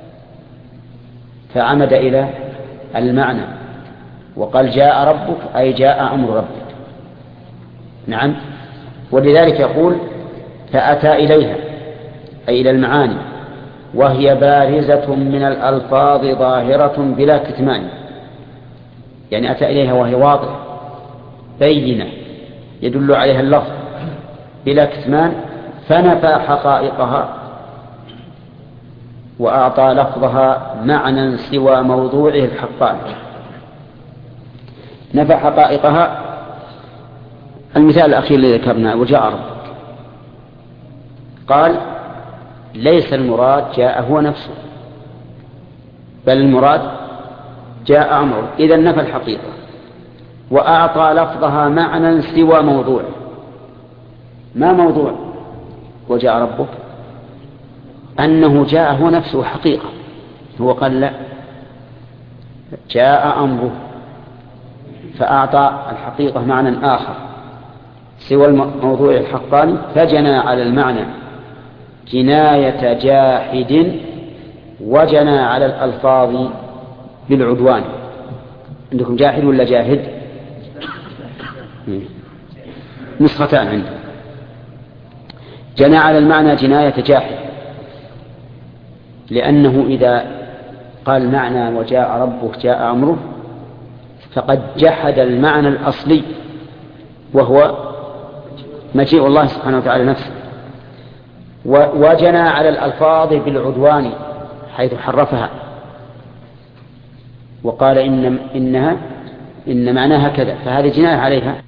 Speaker 1: فعمد إلى المعنى وقال جاء ربك أي جاء أمر ربك. نعم، ولذلك يقول فأتى إليها أي إلى المعاني وهي بارزة من الألفاظ ظاهرة بلا كتمان، يعني أتى إليها وهي واضحة بينة يدل عليها اللفظ بلا كتمان، فنفى حقائقها وأعطى لفظها معنى سوى موضوعه الحقاني. نفى حقائقها. المثال الأخير الذي ذكرنا وجاء ربك، قال ليس المراد جاء هو نفسه، بل المراد جاء أمره، إذا نفى الحقيقة وأعطى لفظها معنى سوى موضوعه. ما موضوع وجاء ربك؟ أنه جاء هو نفسه حقيقة. هو قال لا، جاء أمره، فأعطى الحقيقة معنى آخر سوى الموضوع الحقاني، فجنى على المعنى جناية جاحد وجنى على الألفاظ بالعدوان. عندكم جاحد ولا جاهد؟ نسختان عنده. جنى على المعنى جناية جاحد، لأنه إذا قال معنى وجاء ربه جاء أمره فقد جحد المعنى الأصلي وهو مجيء الله سبحانه وتعالى نفسه، وجنى على الألفاظ بالعدوان حيث حرفها وقال إن معناها كذا، فهذه جناية عليها.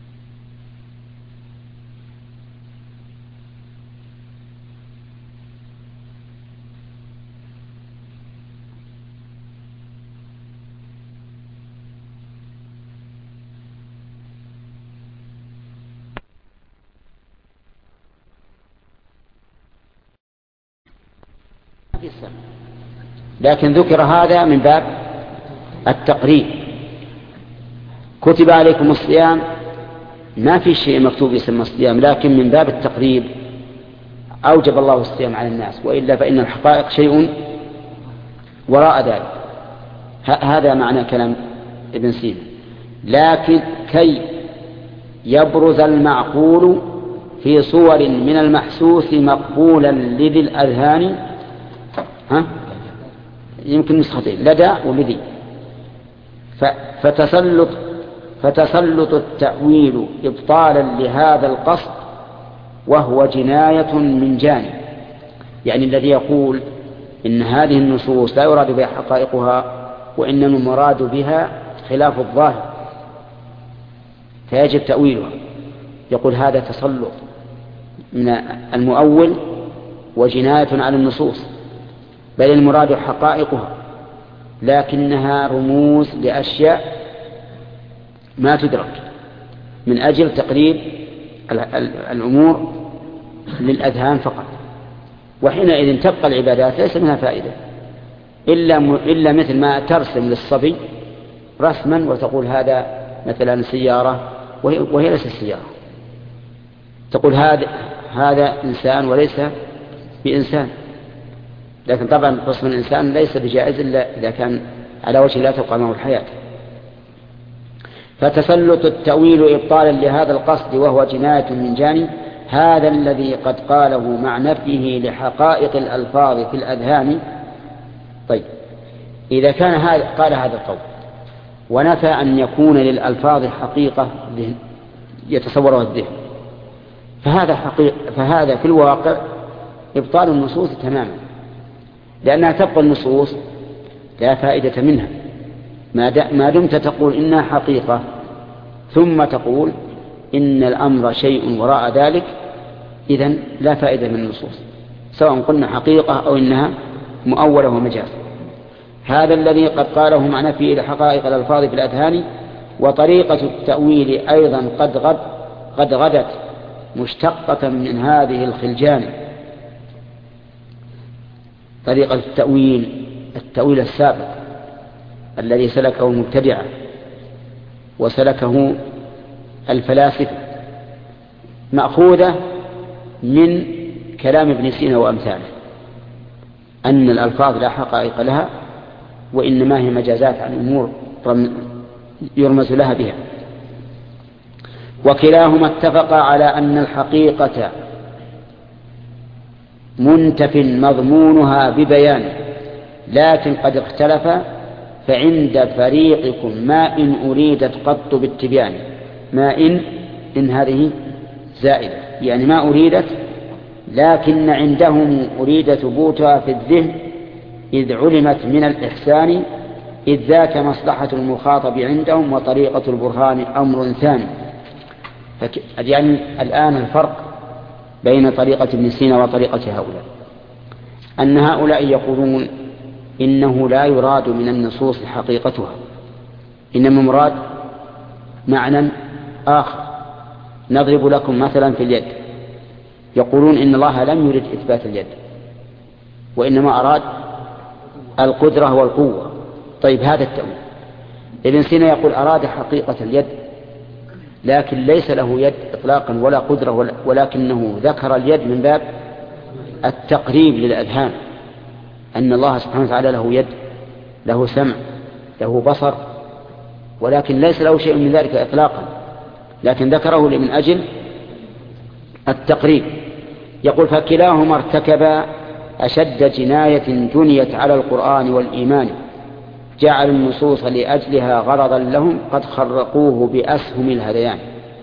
Speaker 1: لكن ذكر هذا من باب التقريب. كتب عليكم الصيام، ما في شيء مكتوب يسمى الصيام، لكن من باب التقريب أوجب الله الصيام على الناس، وإلا فإن الحقائق شيء وراء ذلك. هذا معنى كلام ابن سينا. لكن كي يبرز المعقول في صور من المحسوس مقبولا لذي الأذهان، يمكن نسختين لدى ولذي، فتسلط التأويل إبطالا لهذا القصد وهو جناية من جانب، يعني الذي يقول إن هذه النصوص لا يراد بها حقائقها وإنما المراد بها خلاف الظاهر فيجب تأويلها، يقول هذا تسلط من المؤول وجناية على النصوص، بل المراد حقائقها لكنها رموز لأشياء ما تدرك من أجل تقريب الأمور للأذهان فقط. وحينئذ تبقى العبادات ليس منها فائدة إلا مثل ما ترسم للصبي رسما وتقول هذا مثلا سيارة وهي ليست سيارة، تقول هذا إنسان وليس بإنسان، لكن طبعا رسم الإنسان ليس بجائز إلا إذا كان على وجه لا تبقى معه الحياة. فتسلط التأويل إبطالا لهذا القصد وهو جناية من جانب، هذا الذي قد قاله مع نفيه لحقائق الألفاظ في الأذهان. طيب، إذا كان قال هذا القول ونفى أن يكون للألفاظ حقيقة يتصورها الذهن، فهذا في الواقع إبطال النصوص تماما، لأنها تبقى النصوص لا فائدة منها ما دمت تقول إنها حقيقة ثم تقول إن الأمر شيء وراء ذلك، إذن لا فائدة من النصوص سواء قلنا حقيقة أو إنها مؤولة ومجاز. هذا الذي قد قاله مع نفيه لحقائق الألفاظ في الأذهان. وطريقة التأويل أيضا قد غدت مشتقة من هذه الخلجان. طريقة التأويل السابق الذي سلكه المبتدعة وسلكه الفلاسفة مأخوذة من كلام ابن سينا وأمثاله، أن الألفاظ لا حقائق لها وإنما هي مجازات عن أمور يرمز لها بها. وكلاهما اتفق على أن الحقيقة منتف مضمونها ببيان لكن قد اختلف فعند فريقكم ما إن أريدت قط بالتبيان. ما إن هذه زائدة، يعني ما أريدت لكن عندهم أريد ثبوتها في الذهن إذ علمت من الإحسان إذ ذاك مصلحة المخاطب عندهم وطريقة البرهان أمر ثاني. يعني الآن الفرق بين طريقة ابن سينا وطريقة هؤلاء أن هؤلاء يقولون إنه لا يراد من النصوص حقيقتها، إنما مراد معنى آخر. نضرب لكم مثلا في اليد، يقولون إن الله لم يرد إثبات اليد وإنما أراد القدرة والقوة. طيب هذا التأويل. ابن سينا يقول أراد حقيقة اليد لكن ليس له يد إطلاقا ولا قدرة، ولكنه ذكر اليد من باب التقريب للأذهان أن الله سبحانه وتعالى له يد، له سمع، له بصر، ولكن ليس له شيء من ذلك إطلاقا، لكن ذكره من أجل التقريب. يقول فكلاهما ارتكبا أشد جناية جنيت على القرآن والإيمان جعل النصوص لأجلها غرضا لهم قد خرقوه بأسهم الهذيان،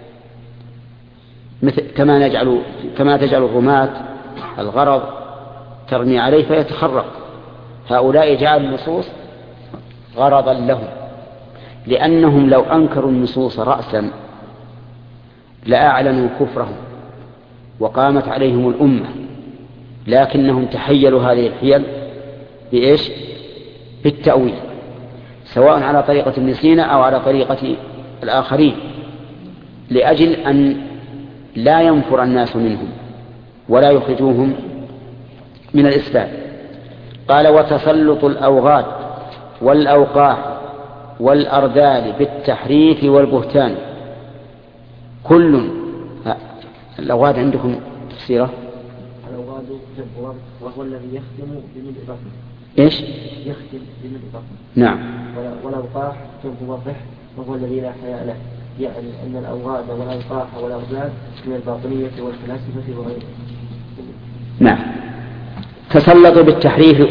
Speaker 1: كما تجعل الرماة الغرض ترمي عليه فيتخرق. هؤلاء جعلوا النصوص غرضا لهم، لأنهم لو أنكروا النصوص رأسا لأعلنوا كفرهم وقامت عليهم الأمة، لكنهم تحيلوا هذه الحيل بإيش؟ بالتأويل، سواء على طريقة ابن سينا أو على طريقة الآخرين، لأجل أن لا ينفر الناس منهم ولا يخرجوهم من الإسلام. قال وتسلط الأوغاد والأوقاع والأرذال بالتحريف والبهتان كل. الأوغاد عندكم تفسيره؟
Speaker 2: الأوغاد جبر وهو الذي يختم بملء بطنه.
Speaker 1: إيش؟
Speaker 2: يختم بملء بطنه.
Speaker 1: نعم.
Speaker 2: والأوقاع جبر وهو الذي لا حياء له، يعني أن الأوغاد والأوقاع والأرذال من الباطنية والفلاسفة وغيرهم.
Speaker 1: نعم. تسلط بالتحريف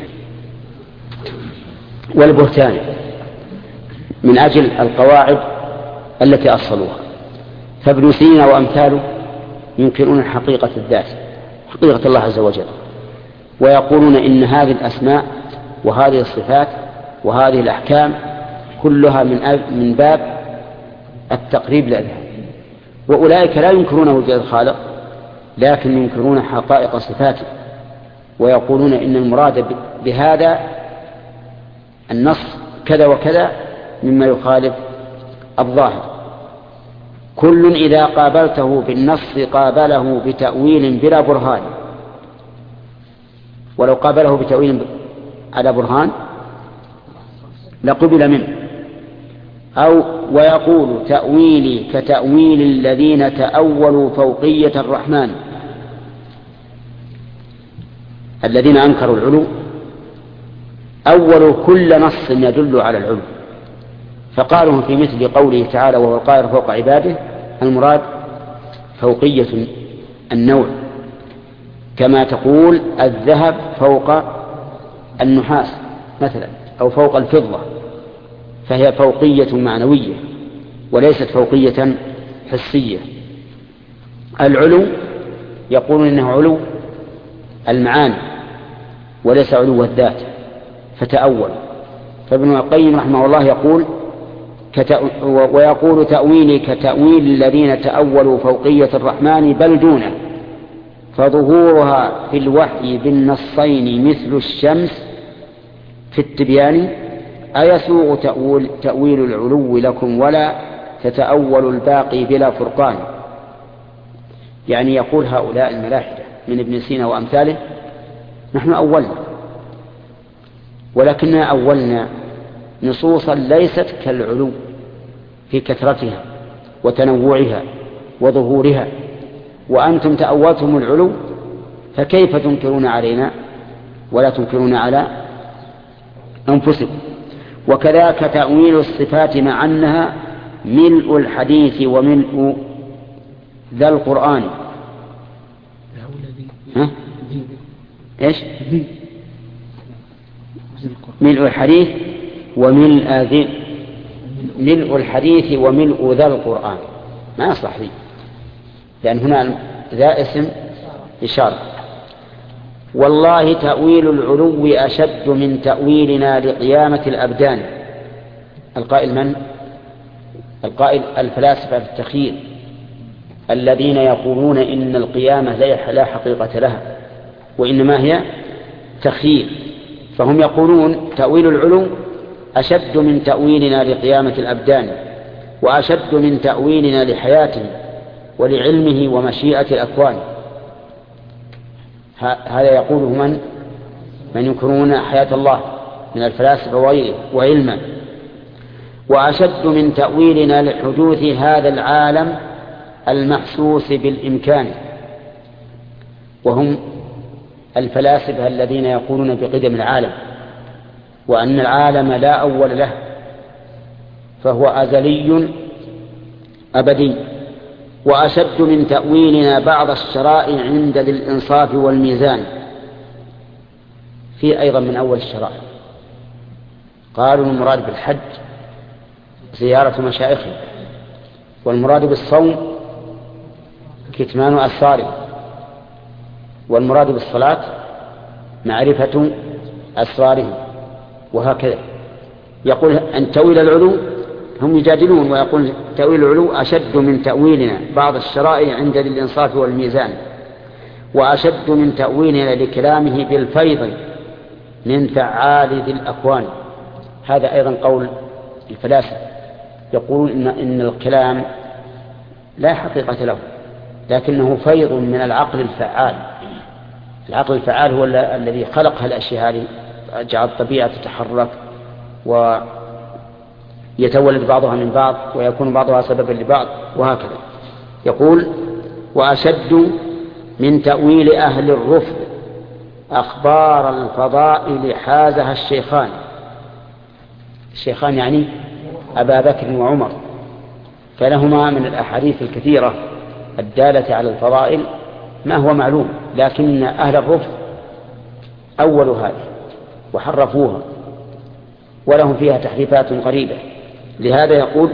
Speaker 1: والبهتان من أجل القواعد التي أصلوها. فابن سينا وأمثاله ينكرون حقيقة الذات، حقيقة الله عز وجل، ويقولون إن هذه الأسماء وهذه الصفات وهذه الأحكام كلها من باب التقريب للأذهان. وأولئك لا ينكرون وجود الخالق لكن ينكرون حقائق صفاته، ويقولون إن المراد بهذا النص كذا وكذا مما يخالف الظاهر. كل إذا قابلته بالنص قابله بتأويل بلا برهان، ولو قابله بتأويل على برهان لقبل منه. أو ويقول تأويلي كتأويل الذين تأولوا فوقية الرحمن، الذين أنكروا العلو أولوا كل نص يدل على العلو، فقالوا في مثل قوله تعالى وهو القاهر فوق عباده المراد فوقية النوع، كما تقول الذهب فوق النحاس مثلا أو فوق الفضة، فهي فوقية معنوية وليست فوقية حسية. العلو يقولون إنه علو المعاني وليس علو الذات فتأول. فابن القيم رحمه الله يقول ويقول تأويلي كتأويل الذين تأولوا فوقية الرحمن بل دونه، فظهورها في الوحي بالنصين مثل الشمس في التبيان أيسوغ تأويل العلو لكم ولا تتأول الباقي بلا فرقان. يعني يقول هؤلاء الملاحدة من ابن سينا وأمثاله نحن أولنا، ولكننا أولنا نصوصا ليست كالعلو في كثرتها وتنوعها وظهورها، وأنتم تأولتم العلو فكيف تنكرون علينا ولا تنكرون على أنفسكم. وكذلك تأويل الصفات مع أنها ملء الحديث وملء ذا القرآن إيش؟ ملء الحديث ملء الحديث وملء ذا القرآن، ما يصلح لي، لأن هنا ذا اسم إشارة. والله تأويل العلو أشد من تأويلنا لقيامة الأبدان. القائل من؟ القائل الفلاسفة في التخيير الذين يقولون إن القيامة لا حقيقة لها وإنما هي تخيير، فهم يقولون تأويل العلو أشد من تأويلنا لقيامة الأبدان وأشد من تأويلنا لحياته ولعلمه ومشيئة الأكوان. هذا يقوله من ينكرون حياة الله من الفلاسفة وغيره وعلمه. وأشد من تأويلنا لحدوث هذا العالم المحسوس بالإمكان، وهم الفلاسفة الذين يقولون بقدم العالم وأن العالم لا أول له فهو أزلي أبدي. وأشد من تأويلنا بعض الشرائع عند الإنصاف والميزان. في أيضا من أول الشرائع قالوا المراد بالحج زيارة مشايخه، والمراد بالصوم كتمان أسراره، والمراد بالصلاة معرفة أسراره، وهكذا. يقول أن تأويل العلو، هم يجادلون ويقول تأويل العلو أشد من تأويلنا بعض الشرائع عند الإنصاف والميزان، وأشد من تأويلنا لكلامه بالفيض من فعال ذي الأكوان. هذا أيضا قول الفلاسفة، يقولون إن الكلام لا حقيقة له لكنه فيض من العقل الفعال. العقل الفعال هو الذي خلق هالأشياء هذه، جعل الطبيعة تتحرك ويتولد بعضها من بعض ويكون بعضها سببا لبعض وهكذا. يقول وأشد من تأويل أهل الرفض أخبار الفضائل حازها الشيخان. الشيخان يعني أبا بكر وعمر، فلهما من الأحاديث الكثيرة الدالة على الفضائل ما هو معلوم، لكن أهل الرفض أولوا هذه وحرفوها ولهم فيها تحريفات قريبة. لهذا يقول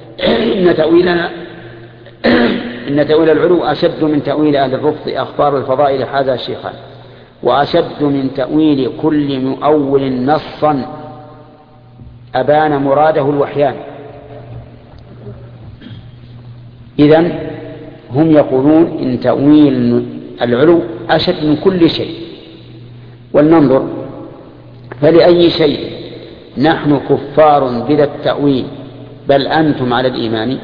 Speaker 1: إن تأويل العلو أشد من تأويل أهل الرفض أخبار الفضائل حازها الشيخان، وأشد من تأويل كل مؤول نصا أبان مراده الوحيان. إذن هم يقولون إن تأويل العلو أشد من كل شيء. ولننظر فلأي شيء نحن كفار بذا التأويل بل أنتم على الإيمان،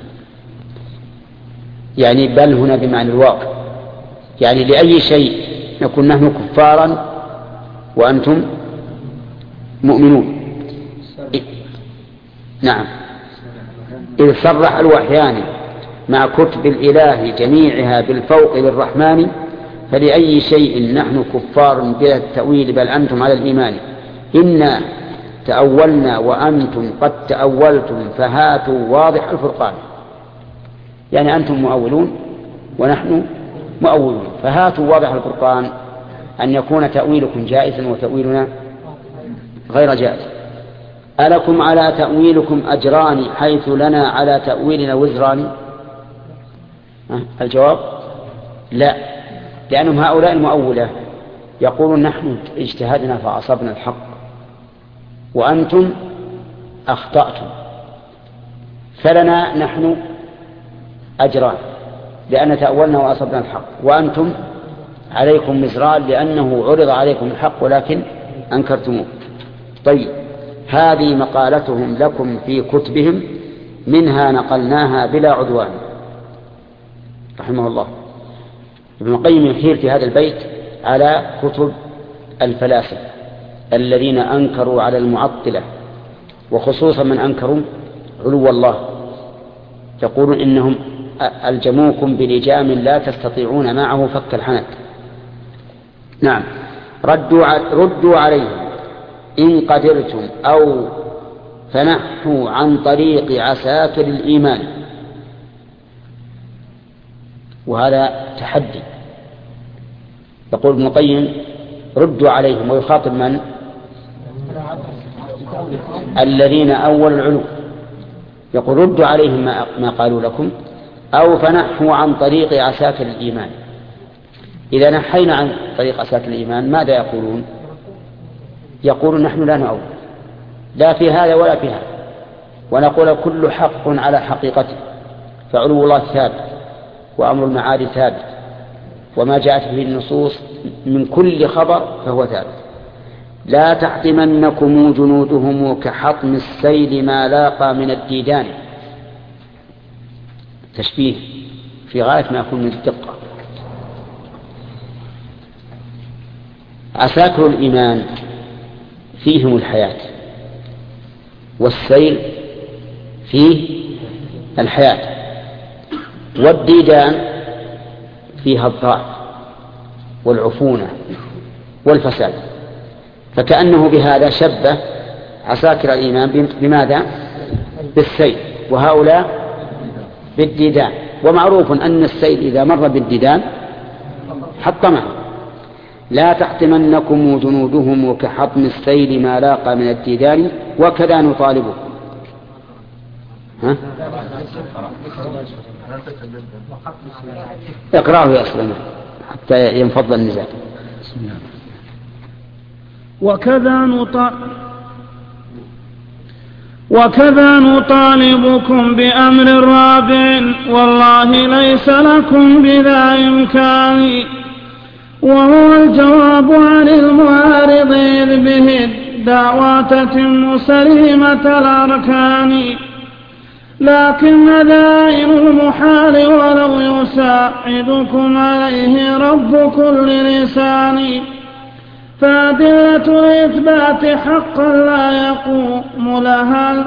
Speaker 1: يعني بل هنا بمعنى الواقع، يعني لأي شيء نكون نحن كفارا وأنتم مؤمنون. نعم، إذ صرح الوحيان مع كتب الإله جميعها بالفوق للرحمن، فلأي شيء نحن كفار بلا التأويل بل أنتم على الإيمان. إنا تأولنا وأنتم قد تأولتم فهاتوا واضح الفرقان. يعني أنتم مؤولون ونحن مؤولون، فهاتوا واضح الفرقان، أن يكون تأويلكم جائزا وتأويلنا غير جائز. ألكم على تأويلكم أجران حيث لنا على تأويلنا وزران؟ الجواب لا، لأنهم هؤلاء المؤولة يقولون نحن اجتهدنا فأصبنا الحق وأنتم أخطأتم، فلنا نحن أجران لأن تأولنا وأصبنا الحق، وأنتم عليكم مزران لأنه عرض عليكم الحق ولكن أنكرتموه. طيب، هذه مقالتهم لكم في كتبهم، منها نقلناها بلا عدوان. رحمه الله. ابن القيم يحيل في هذا البيت على كتب الفلاسفة الذين أنكروا على المعطلة، وخصوصا من أنكروا علو الله، يقولون إنهم ألجموكم بلجام لا تستطيعون معه فك الحنك. نعم، ردوا عليهم إن قدرتم أو فنحوا عن طريق عساكر الإيمان. وهذا تحدي، يقول ابن القيم ردوا عليهم، ويخاطب من؟ الذين أول العلو، يقول ردوا عليهم ما قالوا لكم، أو فنحوا عن طريق عساكر الإيمان. إذا نحينا عن طريق عساكر الإيمان ماذا يقولون؟ يقولون نحن لا نؤول لا في هذا ولا في هذا، ونقول كل حق على حقيقته، فعلو الله ثابت، وأمر المعاد ثابت، وما جاءت به النصوص من كل خبر فهو ثابت. لا تحطمنكم جنودهم كحطم السيل ما لاقى من الديدان. تشبيه في غاية ما يكون من الدقة. عساكر الإيمان فيهم الحياة، والسيل فيه الحياة، والديدان فيها الضعف والعفونة والفساد. فكأنه بهذا شبه عساكر الإيمان بماذا؟ بالسيل، وهؤلاء بالديدان. ومعروف أن السيل إذا مر بالديدان حطمه. لا تحطمنكم جنودهم كحطم السيل ما لاقى من الديدان وكذا نطالبكم. اقرأه يا أسلام حتى ينفض النزاع.
Speaker 3: وكذا نطالبكم بأمر رابع والله ليس لكم بذا إمكان، وهو الجواب عن المعارض إذ به الدعوى تتم سليمة الأركان. لكن دائم المحال ولو يساعدكم عليه رب كل لسان، فأدلة الإثبات حقا لا يقوم لها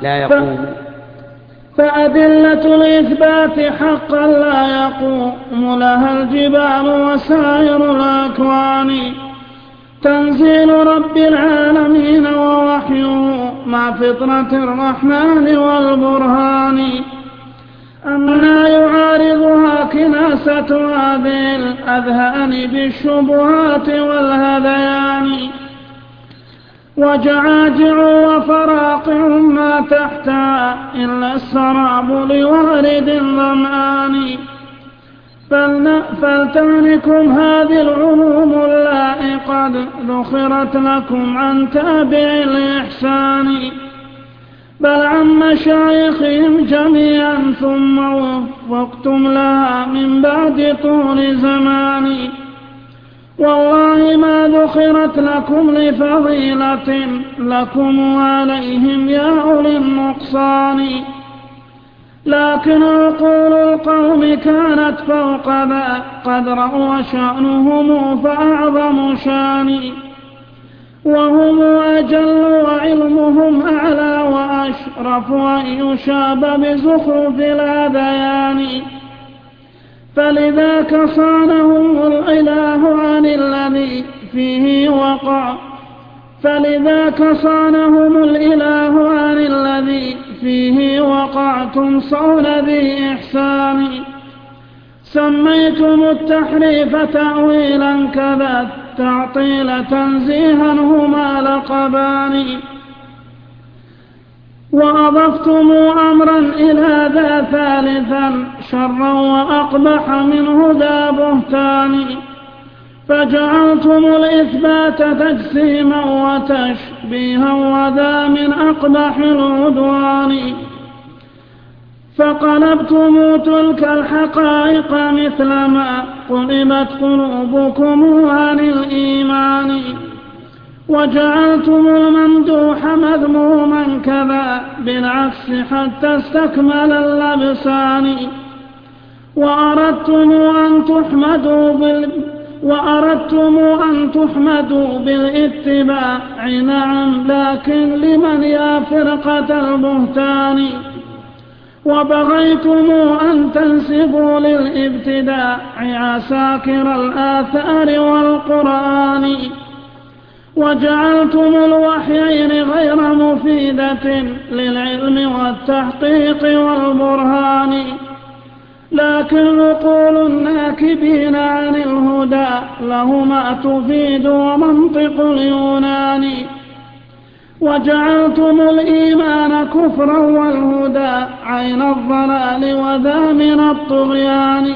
Speaker 3: فأدلة الإثبات حقا لا يقوم لها الجبال وسائر الأكوان. تنزيل رب العالمين ووحيه مع فطرة الرحمن والبرهان. أما يعارضها كناسة هذه الأذهان بالشبهات والهذيان، وجعاجع وفراقع ما تحتها إلا السراب لوارد ظمآن. فلتعنكم هذه العلوم اللائي قد ذخرت لكم عن تابع الإحسان، بل عن مشايخهم جميعا ثم وفقتم لها من بعد طول زمان. والله ما ذخرت لكم لفضيلة لكم وعليهم يا أولي النقصان، لكن عقول القوم كانت فوق ذا قدرا وشأنهم فأعظم شان، وهم أجل وعلمهم أعلى وأشرف أن يشاب بزخرف الأذيان. فلذاك صانهم الإله عن الذي فيه وقع فيه وقعتم صون ذي إحسان. سميتم التحريف تأويلا كذا التعطيل تنزيها هما لقبان، وأضفتم أمرا إلى ذا ثالثا شرا وأقبح منه ذا بهتان. فجعلتم الإثبات تجسيما وتشبيها وذا من أقبح العدوان. فقلبتم تلك الحقائق مثل ما قلبت قلوبكم عن الإيمان، وجعلتم الممدوح مذموما كذا بالعكس حتى استكمل اللبسان. وأردتم أن تحمدوا بالاتباع نعم، لكن لمن يا فرقة البهتان. وبغيتم أن تنسبوا للابتداع عساكر الآثار والقرآن. وجعلتم الوحيين غير مفيدة للعلم والتحقيق والبرهان، لكن عقول الناكبين عن الهدى والهدى لهما تفيد ومنطق اليونان. وجعلتم الإيمان كفرا والهدى عين الضلال وذا من الطغيان.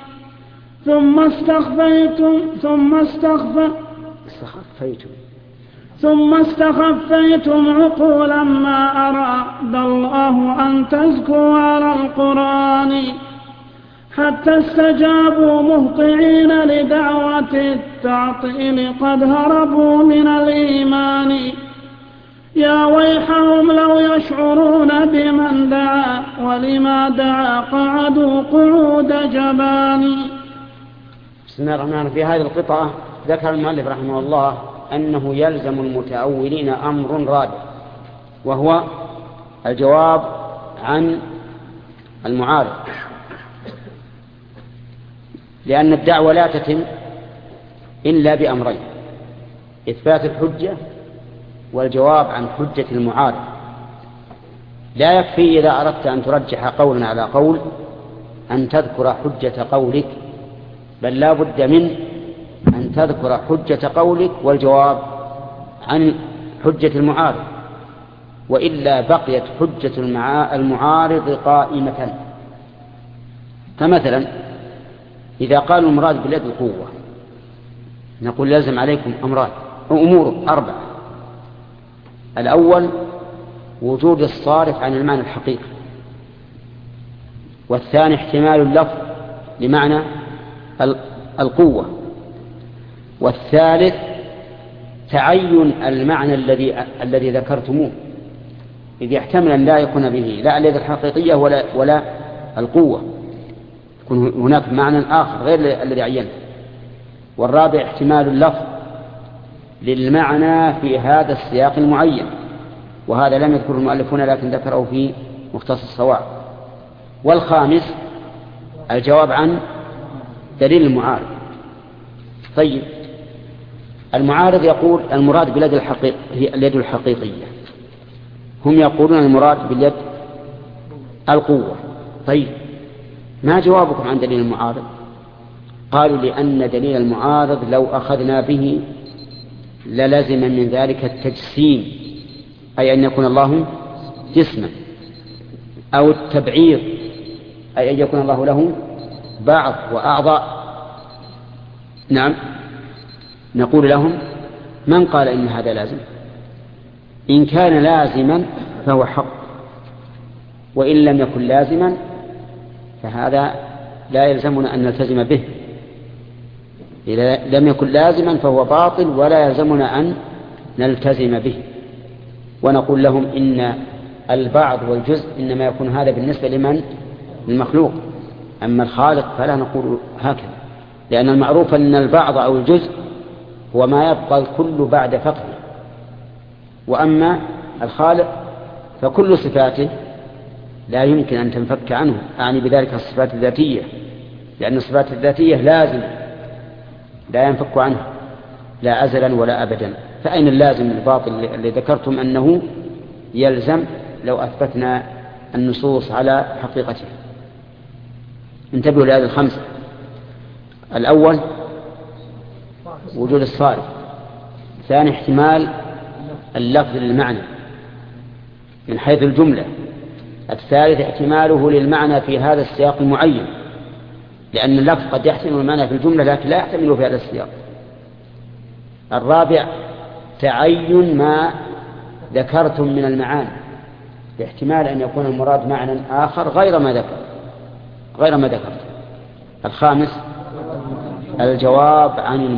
Speaker 3: ثم استخفيتم عقولا ما أراد الله أن تزكوا على القرآن، حتى استجابوا مهطعين لدعوة التعطيل قد هربوا من الإيمان. يا ويحهم لو يشعرون بمن دعا ولما دعا قعدوا قعود جبان.
Speaker 1: بسم الله الرحمن الرحيم. في هذه القطعة ذكر المؤلف رحمه الله أنه يلزم المتأولين أمر رابع، وهو الجواب عن المعارض، لأن الدعوة لا تتم إلا بأمرين: إثبات الحجة والجواب عن حجة المعارض. لا يكفي إذا أردت أن ترجح قولا على قول أن تذكر حجة قولك، بل لا بد من أن تذكر حجة قولك والجواب عن حجة المعارض، وإلا بقيت حجة المعارض قائمة. فمثلا إذا قالوا المراد باليد القوة، نقول لازم عليكم أمور 4: الأول وجود الصارف عن المعنى الحقيقي، والثاني احتمال اللفظ لمعنى القوة، والثالث تعين المعنى الذي ذكرتموه، إذ يحتمل أن لا يكون به لا اليد الحقيقية ولا القوة، يكون هناك معنى آخر غير الذي عينته. والرابع احتمال اللفظ للمعنى في هذا السياق المعين، وهذا لم يذكره المؤلفون لكن ذكره في مختصر الصواعق. والخامس الجواب عن دليل المعارض. طيب، المعارض يقول المراد باليد هي اليد الحقيقية، هم يقولون المراد باليد القوة. طيب، ما جوابكم عن دليل المعارض؟ قالوا لأن دليل المعارض لو أخذنا به للزم من ذلك التجسيم، أي أن يكون الله جسما، أو التبعيض، أي أن يكون الله له بعض وأعضاء. نعم، نقول لهم: من قال إن هذا لازم؟ إن كان لازما فهو حق، وإن لم يكن لازما فهذا لا يلزمنا أن نلتزم به. إذا لم يكن لازما فهو باطل ولا يلزمنا أن نلتزم به. ونقول لهم إن البعض والجزء إنما يكون هذا بالنسبة لمن؟ المخلوق. أما الخالق فلا نقول هكذا، لأن المعروف أن البعض أو الجزء هو ما يبقى الكل بعد فقده، وأما الخالق فكل صفاته لا يمكن أن تنفك عنه. أعني بذلك الصفات الذاتية، لأن الصفات الذاتية لازم لا ينفك عنه لا أزلا ولا أبدا. فأين اللازم الباطل اللي ذكرتم أنه يلزم لو أثبتنا النصوص على حقيقته؟ انتبهوا لهذه الخمسة: الأول وجود الصارف، ثاني احتمال اللفظ للمعنى من حيث الجملة، الثالث احتماله للمعنى في هذا السياق المعين، لأن اللفظ قد يحتمل المعنى في الجملة لكن لا يحتمله في هذا السياق. الرابع تعين ما ذكرتم من المعاني، باحتمال أن يكون المراد معنى آخر غير ما ذكرت. الخامس الجواب عن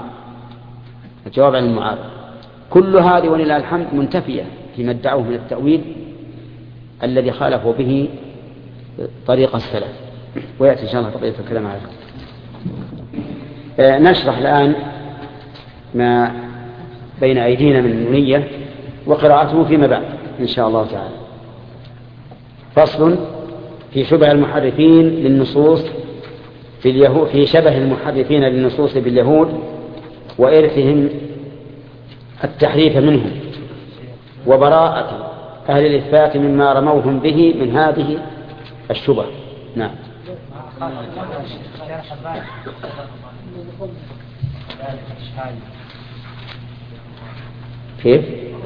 Speaker 1: المعارض. كل هذه ولله الحمد منتفية فيما ادعوه من التأويل الذي خالفوا به طريق السلف، ويأتي إن شاء الله بقية الكلام عليه. نشرح الآن ما بين أيدينا من النونية وقراءته فيما بعد إن شاء الله تعالى. فصل في شبه المحرفين للنصوص في شبه المحرفين للنصوص باليهود وإرثهم التحريف منهم، وبراءة أهل الإثبات مما رموهم به من هذه الشبه. نعم. كيف؟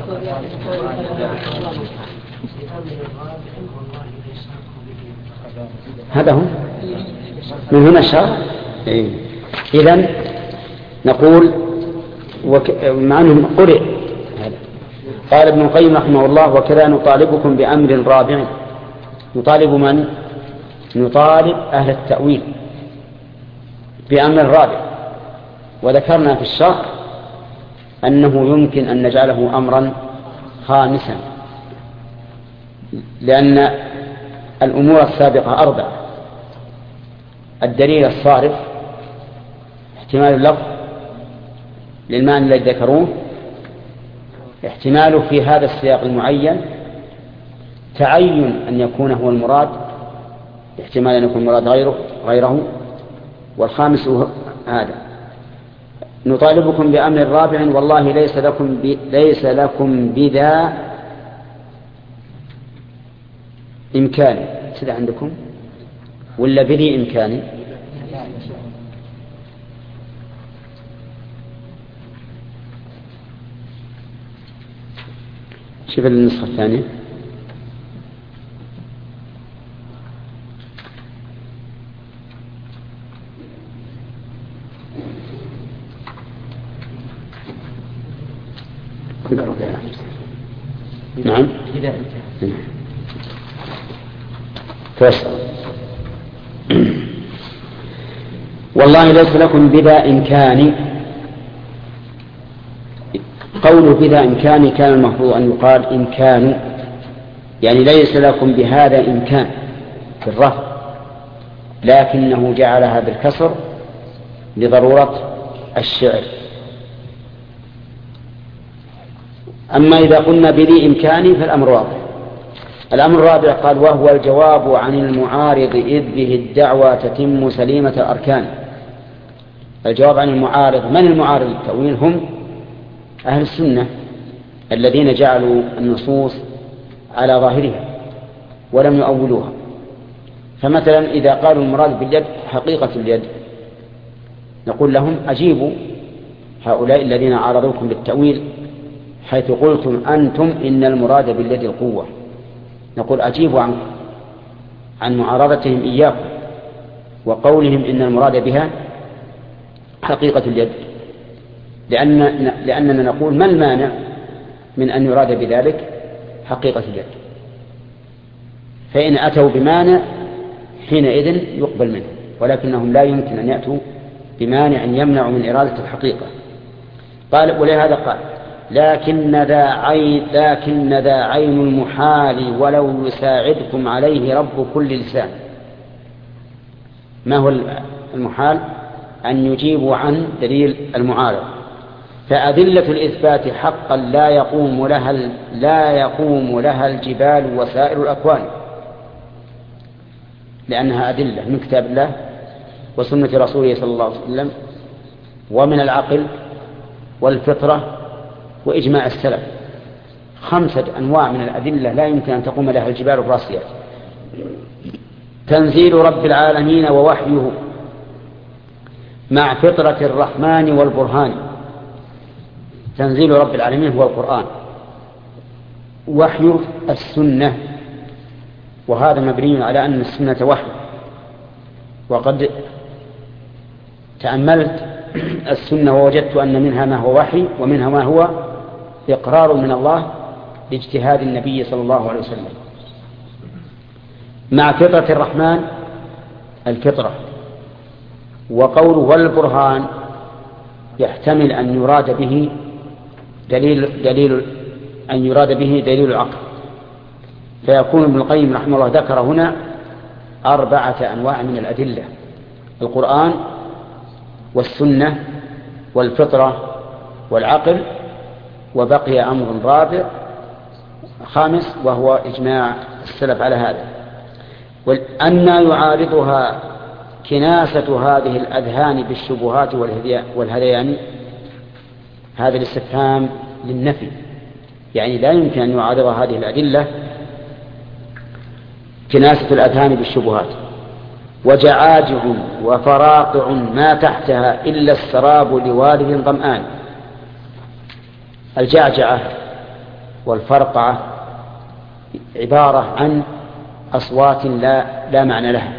Speaker 1: هذا هو من هنا الشرع. إذن نقول مع أنه قرئ قال ابن القيم رحمه الله: وكذا نطالبكم بأمر رابع. نطالب من؟ نطالب أهل التأويل بأمر رابع. وذكرنا في الشرح أنه يمكن أن نجعله أمرا خامسا، لأن الأمور السابقة 4: الدليل الصارف، احتمال اللفظ للمعنى الذي ذكروه، احتماله في هذا السياق المعين، تعين أن يكون هو المراد، احتمال أن يكون المراد غيره، والخامس هذا. نطالبكم بأمر رابع والله ليس لكم بذا إمكان. سيد عندكم ولا بذي إمكان؟ شوف النسخة الثانية. نعم والله ليس لكم بذا إمكان. قوله بذا إمكان كان المفروض أن يقال إمكان، يعني ليس لكم بهذا إمكان في الرفع، لكنه جعلها بالكسر لضرورة الشعر. أما إذا قلنا بذي إمكان فالأمر واضح. الأمر الرابع قال: وهو الجواب عن المعارض إذ به الدعوى تتم سليمة الأركان. الجواب عن المعارض. من المعارض التأويل؟ هم أهل السنة الذين جعلوا النصوص على ظاهرها ولم يؤولوها. فمثلا إذا قالوا المراد باليد حقيقة اليد، نقول لهم: أجيبوا هؤلاء الذين عارضوكم بالتأويل حيث قلتم أنتم إن المراد باليد القوة. نقول: أجيبوا عن معارضتهم إياكم وقولهم إن المراد بها حقيقة اليد، لأننا نقول: ما المانع من أن يراد بذلك حقيقة اليد؟ فإن أتوا بمانع حينئذ يقبل منه، ولكنهم لا يمكن أن يأتوا بمانع يمنع من إرادة الحقيقة. قال: ولهذا قال: لكن ذا عين المحال ولو يساعدكم عليه رب كل لسان. ما هو المحال؟ أن يجيبوا عن دليل المعارض. فأدلة الإثبات حقا لا يقوم لها الجبال وسائر الأكوان، لأنها أدلة من كتاب الله وسنة رسوله صلى الله عليه وسلم، ومن العقل والفطرة وإجماع السلف. 5 أنواع من الأدلة لا يمكن أن تقوم لها الجبال الراسيات. تنزيل رب العالمين ووحيه مع فطرة الرحمن والبرهان. تنزيل رب العالمين هو القرآن، وحي السنة، وهذا مبني على أن السنة وحي. وقد تأملت السنة ووجدت أن منها ما هو وحي ومنها ما هو إقرار من الله لاجتهاد النبي صلى الله عليه وسلم. مع فطرة الرحمن الفطرة. وقوله والبرهان يحتمل أن يراد به دليل العقل، فيكون ابن القيم رحمه الله ذكر هنا 4 أنواع من الأدلة: القرآن والسنة والفطرة والعقل، وبقي أمر رابع خامس وهو إجماع السلف على هذا. أن يعارضها كناسة هذه الأذهان بالشبهات والهذيان. هذا الاستفهام للنفي، يعني لا يمكن أن يعارض هذه الأدلة كناسة الأذهان بالشبهات. وجعاجع وفراقع ما تحتها إلا السراب لوالد ظمآن. الجعجعة والفرقعة عبارة عن أصوات لا معنى لها،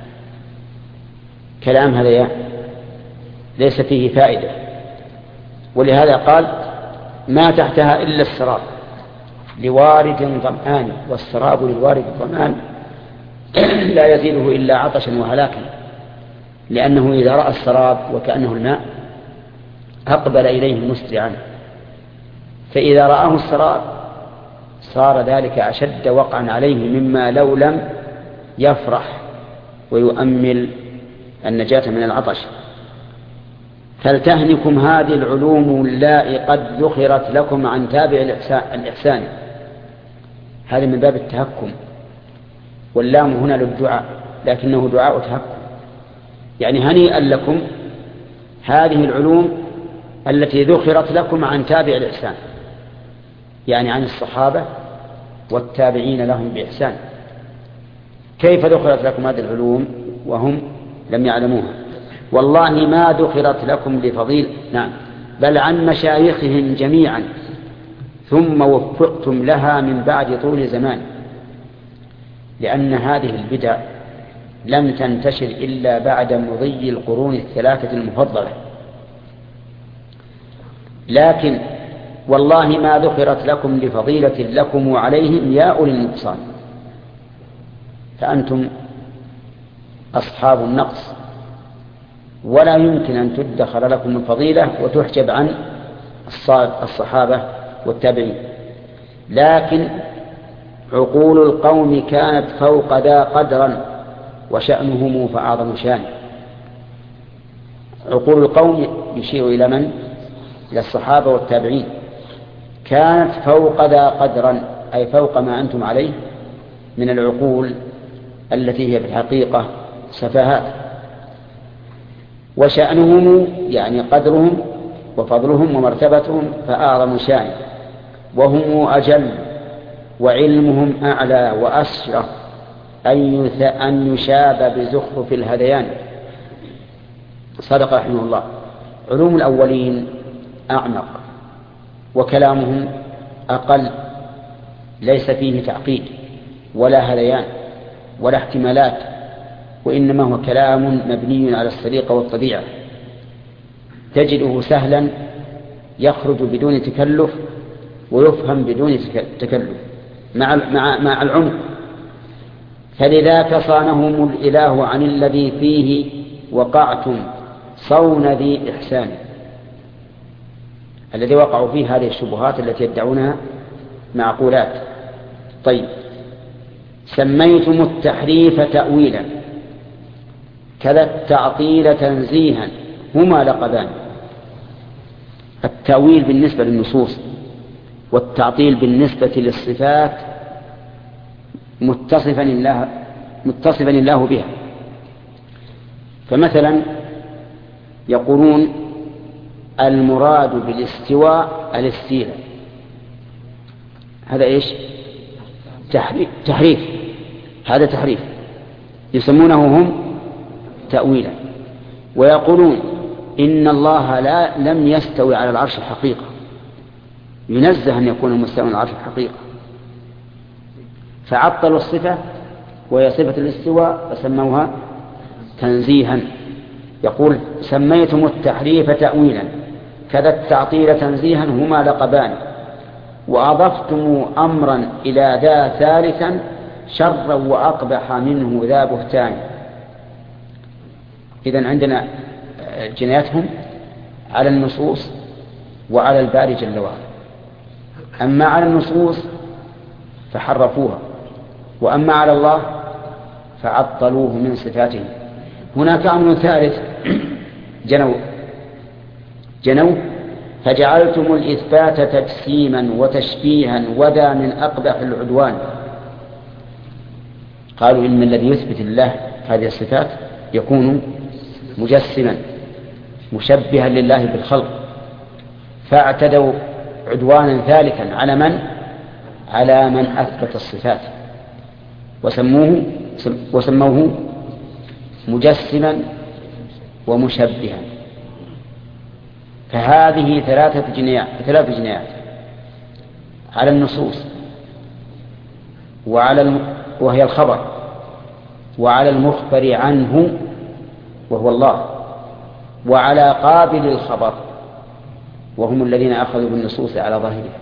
Speaker 1: كلام هذا ليس فيه فائدة، ولهذا قال ما تحتها إلا السراب لوارد ظمآن، والسراب للوارد الظمآن لا يزيده إلا عطشا وهلاكا، لأنه إذا رأى السراب وكأنه الماء أقبل إليه مسرعا، فإذا رآه السراب صار ذلك أشد وقعا عليه مما لو لم يفرح ويؤمل النجاة من العطش. فلتهنكم هذه العلوم اللائي قد ذخرت لكم عن تابع الإحسان. هذا من باب التهكم، واللام هنا للدعاء لكنه دعاء تهكم، يعني هنيئا لكم هذه العلوم التي ذخرت لكم عن تابع الإحسان، يعني عن الصحابة والتابعين لهم بإحسان. كيف ذخرت لكم هذه العلوم وهم لم يعلموها؟ والله ما ذخرت لكم لفضيل، نعم، بل عن مشايخهم جميعا، ثم وفقتم لها من بعد طول زمان، لأن هذه البدع لم تنتشر إلا بعد مضي القرون الثلاثة المفضلة. لكن والله ما ذكرت لكم لفضيلة لكم وعليهم يا أولي النقصان، فأنتم أصحاب النقص، ولا يمكن أن تدخر لكم الفضيلة وتحجب عن الصحابة والتابعين. لكن عقول القوم كانت فوق ذا قدرا وشأنهم فأعظم شان. عقول القوم يشير إلى من؟ إلى الصحابة والتابعين. كانت فوق ذا قدرا أي فوق ما أنتم عليه من العقول التي هي في الحقيقة سفاهات. وشأنهم يعني قدرهم وفضلهم ومرتبتهم فأعظم شان، وهم أجل وعلمهم أعلى وأشرف أن يشاب بزخرف الهذيان. صدق رحمه الله. علوم الأولين أعمق وكلامهم أقل، ليس فيه تعقيد ولا هذيان ولا احتمالات، وإنما هو كلام مبني على السليقة والطبيعة، تجده سهلا يخرج بدون تكلف ويفهم بدون تكلف مع العمق. فلذاك صانهم الإله عن الذي فيه وقعتم صون ذي إحسان، الذي وقعوا فيه هذه الشبهات التي يدعونها معقولات. طيب، سميتم التحريف تأويلا كذا التعطيل تنزيها، هما لقبان. التأويل بالنسبة للنصوص، والتعطيل بالنسبة للصفات متصفا الله بها. فمثلا يقولون المراد بالاستواء الاستيلاء، هذا ايش؟ تحريف، هذا تحريف يسمونه هم تأويلا. ويقولون إن الله لم يستوي على العرش الحقيقة، ينزه أن يكون مستوى على العرش الحقيقة، فعطلوا الصفة وهي صفة الاستواء فسموها تنزيها. يقول سميتم التحريف تأويلا كذا التعطيل تنزيها، هما لقبان، وأضفتم أمرا إلى ذا ثالثا شرا وأقبح منه ذا بهتان. إذن عندنا جنايتهم على النصوص وعلى الباري جل وعلا. أما على النصوص فحرفوها، وأما على الله فعطلوه من صفاته. هناك أمر ثالث جنوا فجعلتم الإثبات تجسيما وتشبيها وذا من أقبح العدوان. قالوا إن الذي يثبت الله هذه الصفات يكون مجسما مشبها لله بالخلق، فاعتدوا عدوانا ثالثا على من أثبت الصفات، وسموه مجسما ومشبها. فهذه ثلاث جنايات على النصوص وهي الخبر، وعلى المخبر عنه وهو الله، وعلى قابل الخبر وهم الذين أخذوا بالنصوص على ظاهرها.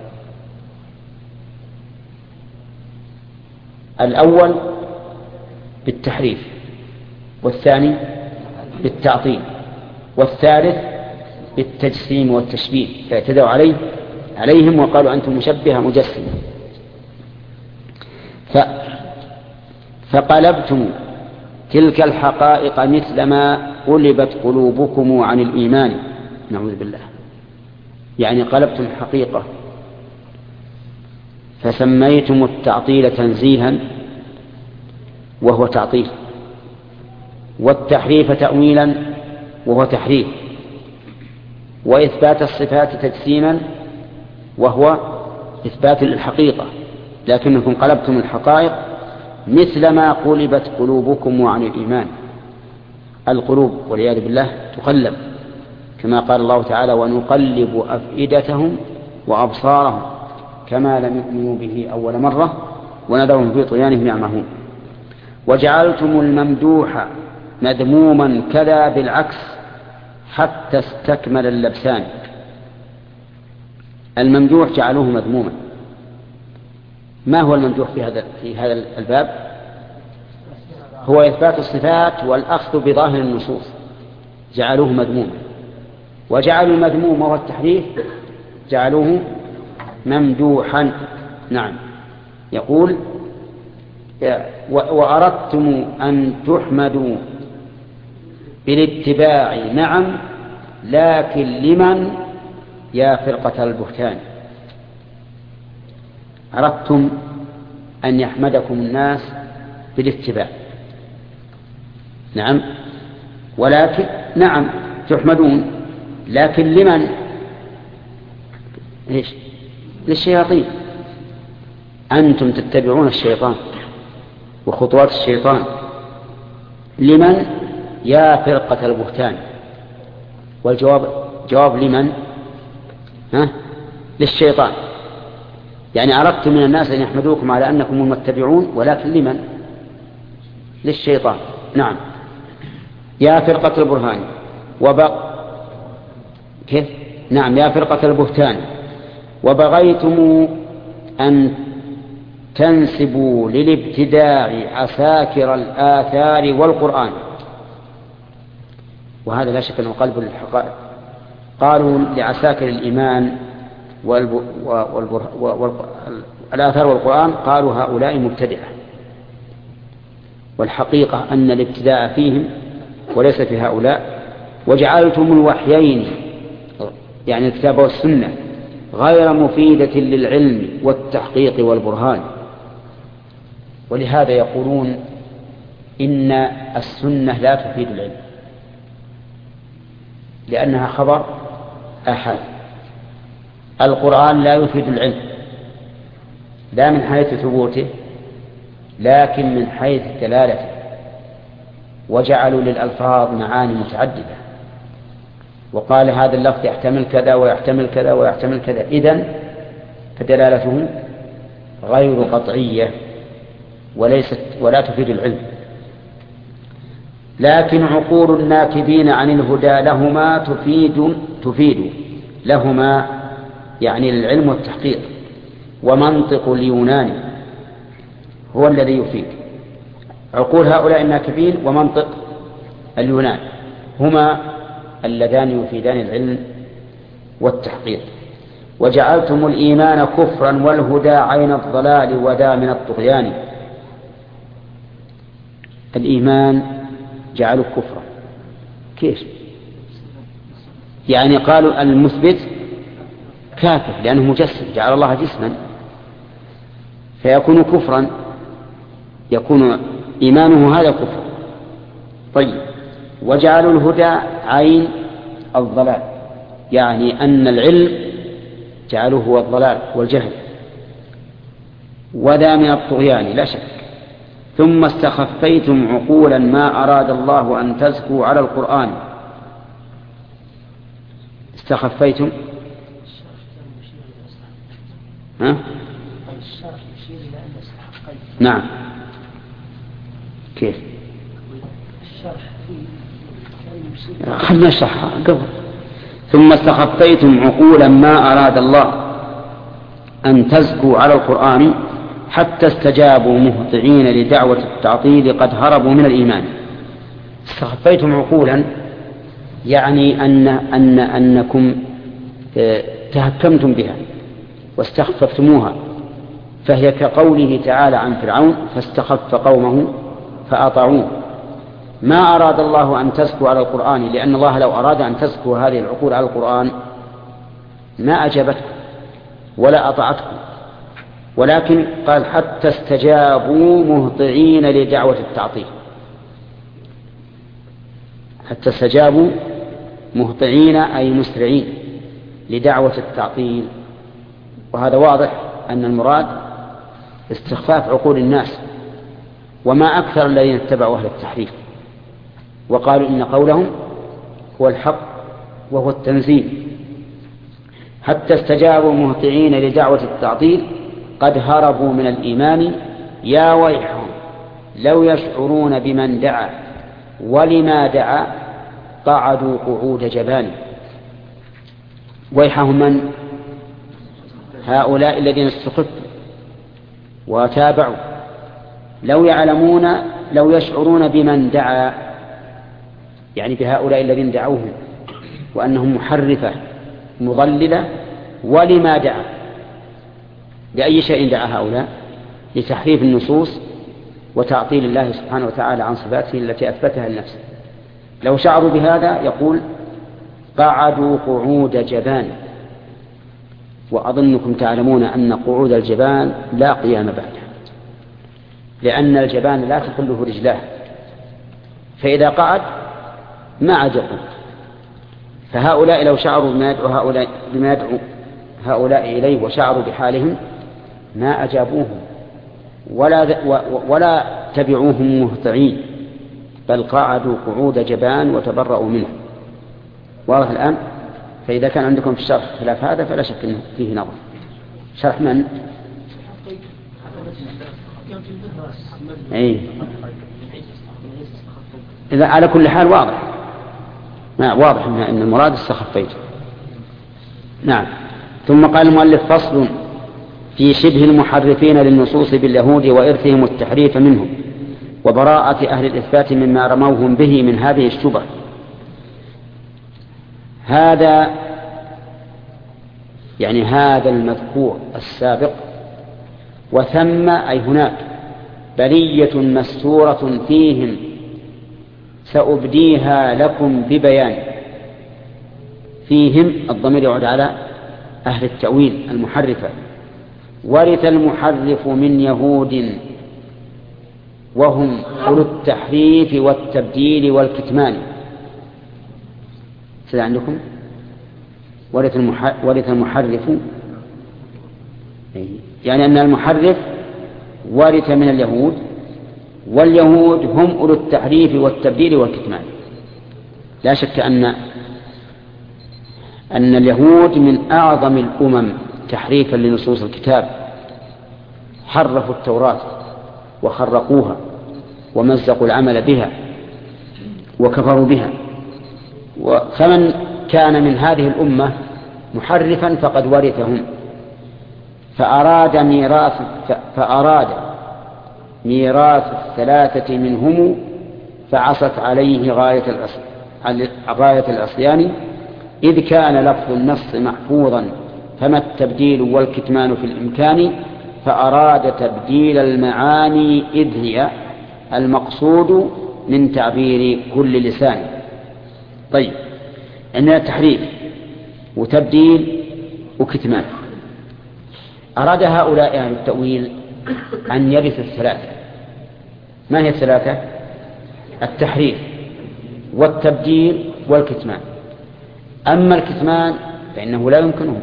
Speaker 1: الأول بالتحريف، والثاني بالتعطيل، والثالث بالتجسيم والتشبيه، فاعتدوا عليهم وقالوا أنتم مشبهة مجسمة. فقلبتم تلك الحقائق مثلما قلبت قلوبكم عن الإيمان، نعوذ بالله. يعني قلبتم الحقيقة، فسميتم التعطيل تنزيها وهو تعطيل، والتحريف تأويلا وهو تحريف، وإثبات الصفات تجسيما وهو إثبات للحقيقة، لكنكم قلبتم الحقائق مثلما قلبت قلوبكم عن الإيمان. القلوب والعياذ بالله تقلب، كما قال الله تعالى: ونقلب أفئدتهم وأبصارهم كما لم يؤمنوا به أول مرة ونذرهم في طغيانهم يعمهون. وجعلتم الممدوح مذموما كذا بالعكس حتى استكمل اللبسان. الممدوح جعلوه مذموما. ما هو الممدوح في هذا الباب؟ هو إثبات الصفات والأخذ بظاهر النصوص، جعلوه مذموما. وجعلوا المذموم وهو التحريف جعلوه ممدوحا. نعم، يقول: وأردتم أن تحمدوا بالاتباع، نعم، لكن لمن يا فرقة البهتان. أردتم أن يحمدكم الناس بالاتباع، نعم، ولكن نعم تحمدون، لكن لمن؟ إيش؟ للشياطين. أنتم تتبعون الشيطان وخطوات الشيطان. لمن؟ يا فرقة البهتان. والجواب جواب لمن؟ للشيطان. يعني أردت من الناس أن يحمدوكم على أنكم المتبعون، ولكن لمن؟ للشيطان. نعم، يا فرقة البرهان كيف؟ نعم، يا فرقة البهتان وبغيتم أن تنسبوا للابتداع عساكر الآثار والقرآن. وهذا لا شك أنه قلب للحقائق. قالوا لعساكر الإيمان والآثار والقرآن، قالوا هؤلاء مبتدعة، والحقيقة أن الابتداع فيهم وليس في هؤلاء. وجعلتم الوحيين، يعني الكتاب والسنة، غير مفيدة للعلم والتحقيق والبرهان. ولهذا يقولون إن السنة لا تفيد العلم، لأنها خبر آحاد. القرآن لا يفيد العلم، لا من حيث ثبوته لكن من حيث دلالته. وجعلوا للألفاظ معاني متعددة، وقال هذا اللفظ يحتمل كذا ويحتمل كذا ويحتمل كذا، إذن فدلالته غير قطعية ولا تفيد العلم. لكن عقول الناكبين عن الهدى لهما تفيد لهما، يعني العلم والتحقيق. ومنطق اليوناني هو الذي يفيد. عقول هؤلاء الناكبين ومنطق اليونان هما اللذان يفيدان العلم والتحقيق. وجعلتم الإيمان كفرا والهدى عين الضلال وذا من الطغيان. الإيمان جعلوا كفرا. كيف؟ يعني قالوا المثبت كافر لأنه مجسم، جعل الله جسما، فيكون كفرا، يكون إيمانه هذا كفر. طيب، وجعلوا الهدى عين الضلال، يعني أن العلم جعلوه هو الضلال والجهل. وذا من الطغيان، لا شك ثم استخفيتم عقولا ما أراد الله أن تزكوا على القرآن. استخفيتم نعم كيف خلنا نشرحها قبل. ثم استخفيتم عقولا ما أراد الله أن تزكوا على القرآن حتى استجابوا مهطعين لدعوة التعطيل قد هربوا من الإيمان. استخفيتم عقولا يعني أنكم تهكمتم بها واستخففتموها، فهي كقوله تعالى عن فرعون فاستخف قومه فأطاعوه. ما أراد الله أن تزكوا على القرآن، لأن الله لو أراد أن تزكوا هذه العقول على القرآن ما أجابتكم ولا أطاعتكم، ولكن قال حتى استجابوا مهطعين لدعوة التعطيل. حتى استجابوا مهطعين أي مسرعين لدعوة التعطيل. وهذا واضح أن المراد استخفاف عقول الناس، وما أكثر الذين اتبعوا أهل التحريف وقالوا إن قولهم هو الحق وهو التنزيل. حتى استجابوا مهطعين لدعوة التعطيل قد هربوا من الإيمان يا ويحهم لو يشعرون بمن دعا ولما دعا قعدوا قعود جبان. ويحهم من؟ هؤلاء الذين استخفوا وتابعوا. لو يعلمون لو يشعرون بمن دعا، يعني بهؤلاء الذين دعوهم وأنهم محرفة مضللة، ولما دعا بأي شيء دعا هؤلاء؟ لتحريف النصوص وتعطيل الله سبحانه وتعالى عن صفاته التي أثبتها لنفسه. لو شعروا بهذا يقول قعدوا قعود جبان. وأظنكم تعلمون أن قعود الجبان لا قيام بعده، لأن الجبان لا تقله رجلاه، فإذا قعد ما عاد يقوم. فهؤلاء لو شعروا بما يدعو هؤلاء إليه وشعروا بحالهم ما أجابوهم ولا تبعوهم مهطعين، بل قعدوا قعود جبان وتبرؤوا منه. واضح الآن؟ فإذا كان عندكم في الشرح خلاف هذا فلا شك أنه فيه نظر. شرح من؟ أي. إذا على كل حال واضح أن المراد استخفيت. نعم. ثم قال المؤلف فصل في شبه المحرفين للنصوص باليهود وإرثهم التحريف منهم وبراءة أهل الإثبات مما رموهم به من هذه الشبه. هذا يعني هذا المذكور السابق، وثم أي هناك بلية مستورة فيهم سأبديها لكم ببيان. فيهم الضمير يعود على أهل التأويل المحرفة. ورث المحرف من يهود وهم أولو التحريف والتبديل والكتمان. سيدا عندكم ورث المحرف، يعني أن المحرف ورث من اليهود، واليهود هم أولو التحريف والتبديل والكتمان. لا شك أن اليهود من أعظم الأمم تحريفا لنصوص الكتاب، حرفوا التوراة وخرقوها ومزقوا العمل بها وكفروا بها. فمن كان من هذه الأمة محرفا فقد ورثهم، فأراد ميراث الثلاثة منهم فعصت عليه غاية العصيان، إذ كان لفظ النص محفوظا فما التبديل والكتمان في الإمكان، فأراد تبديل المعاني إذ هي المقصود من تعبير كل لسان. طيب، عندنا تحريف وتبديل وكتمان. أراد هؤلاء أهل التأويل أن يرث الثلاثة. ما هي الثلاثة؟ التحريف والتبديل والكتمان. أما الكتمان فإنه لا يمكنه،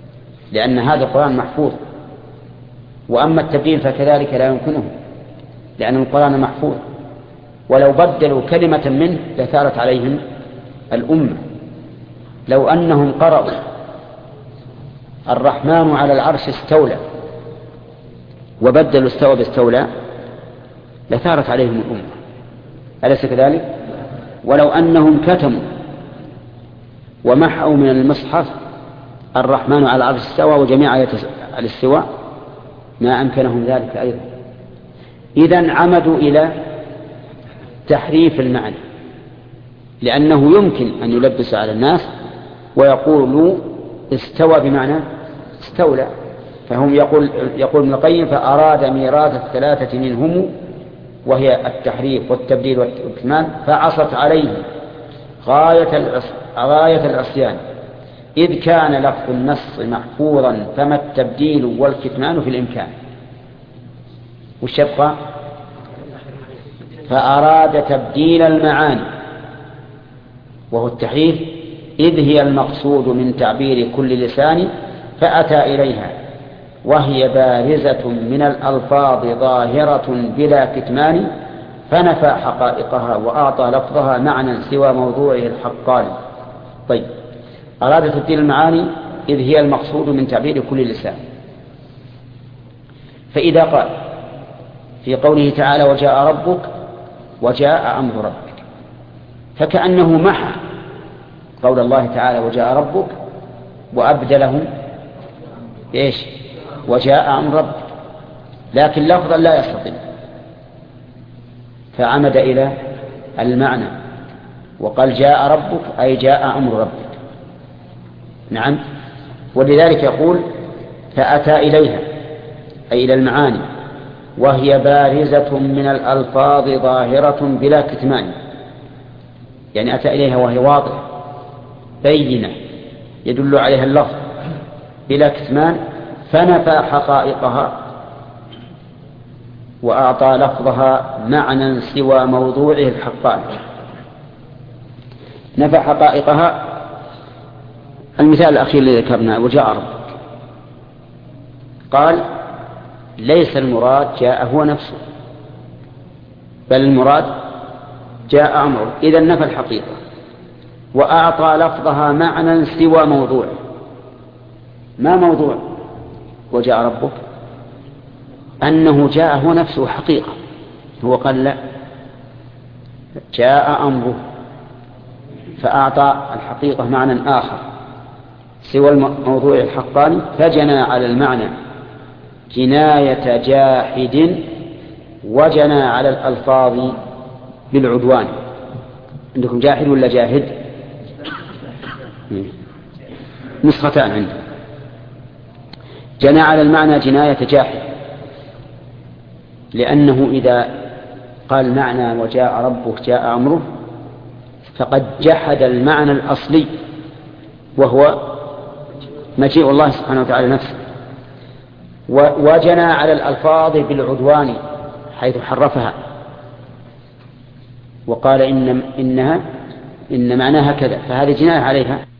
Speaker 1: لأن هذا القرآن محفوظ، وأما التبديل فكذلك لا يمكنه، لأن القرآن محفوظ، ولو بدلوا كلمة منه لثارت عليهم الأمة. لو أنهم قرأوا الرحمن على العرش استولى وبدلوا استوى باستولى لثارت عليهم الأمة، أليس كذلك؟ ولو أنهم كتموا ومحوا من المصحف الرحمن على العرش استوى وجميع آيات الاستواء ما أمكنهم ذلك أيضا. إذن عمدوا إلى تحريف المعنى، لأنه يمكن أن يلبس على الناس ويقولوا استوى بمعنى استولى، فهم يقول ابن القيم فأراد ميراث الثلاثة منهم وهي التحريف والتبديل والكتمان، فعصت عليه غاية العصيان، إذ كان لفظ النص محفوظا فما التبديل والكتمان في الإمكان. وش يبقى؟ فأراد تبديل المعاني وهو التحريف، إذ هي المقصود من تعبير كل لسان فأتى إليها، وهي بارزة من الألفاظ ظاهرة بلا كتمان، فنفى حقائقها وأعطى لفظها معنى سوى موضوعه الحقاني. طيب، أراد تبديل المعاني إذ هي المقصود من تعبير كل لسان. فإذا قال في قوله تعالى وجاء ربك وجاء أمر ربك، فكأنه محى قول الله تعالى وجاء ربك وأبدله إيش؟ وجاء أمر ربك، لكن لفظا لا يستطيع، فعمد إلى المعنى وقال جاء ربك أي جاء أمر ربك. نعم، ولذلك يقول فأتى إليها أي إلى المعاني، وهي بارزة من الألفاظ ظاهرة بلا كتمان، يعني أتى إليها وهي واضحة بينة يدل عليها اللفظ بلا كتمان، فنفى حقائقها وأعطى لفظها معنى سوى موضوعه الحقاني. نفى حقائقها، المثال الأخير الذي ذكرناه وجاء ربك، قال ليس المراد جاء هو نفسه، بل المراد جاء أمره، إذن نفى الحقيقة وأعطى لفظها معنى سوى موضوعه. ما موضوع وجاء ربك؟ أنه جاء هو نفسه حقيقة، هو قال لا، جاء أمره، فأعطى الحقيقة معنى آخر سوى الموضوع الحقاني، فجنى على المعنى جناية جاحد وجنى على الألفاظ بالعدوان. عندكم جاحد ولا جاهد؟ نسختان عندكم. جنى على المعنى جناية جاحد، لأنه إذا قال معنى وجاء ربك جاء أمره فقد جحد المعنى الأصلي وهو مجيء الله سبحانه وتعالى نفسه، وجنى على الألفاظ بالعدوان حيث حرفها وقال إن معناها كذا، فهذه جناية عليها.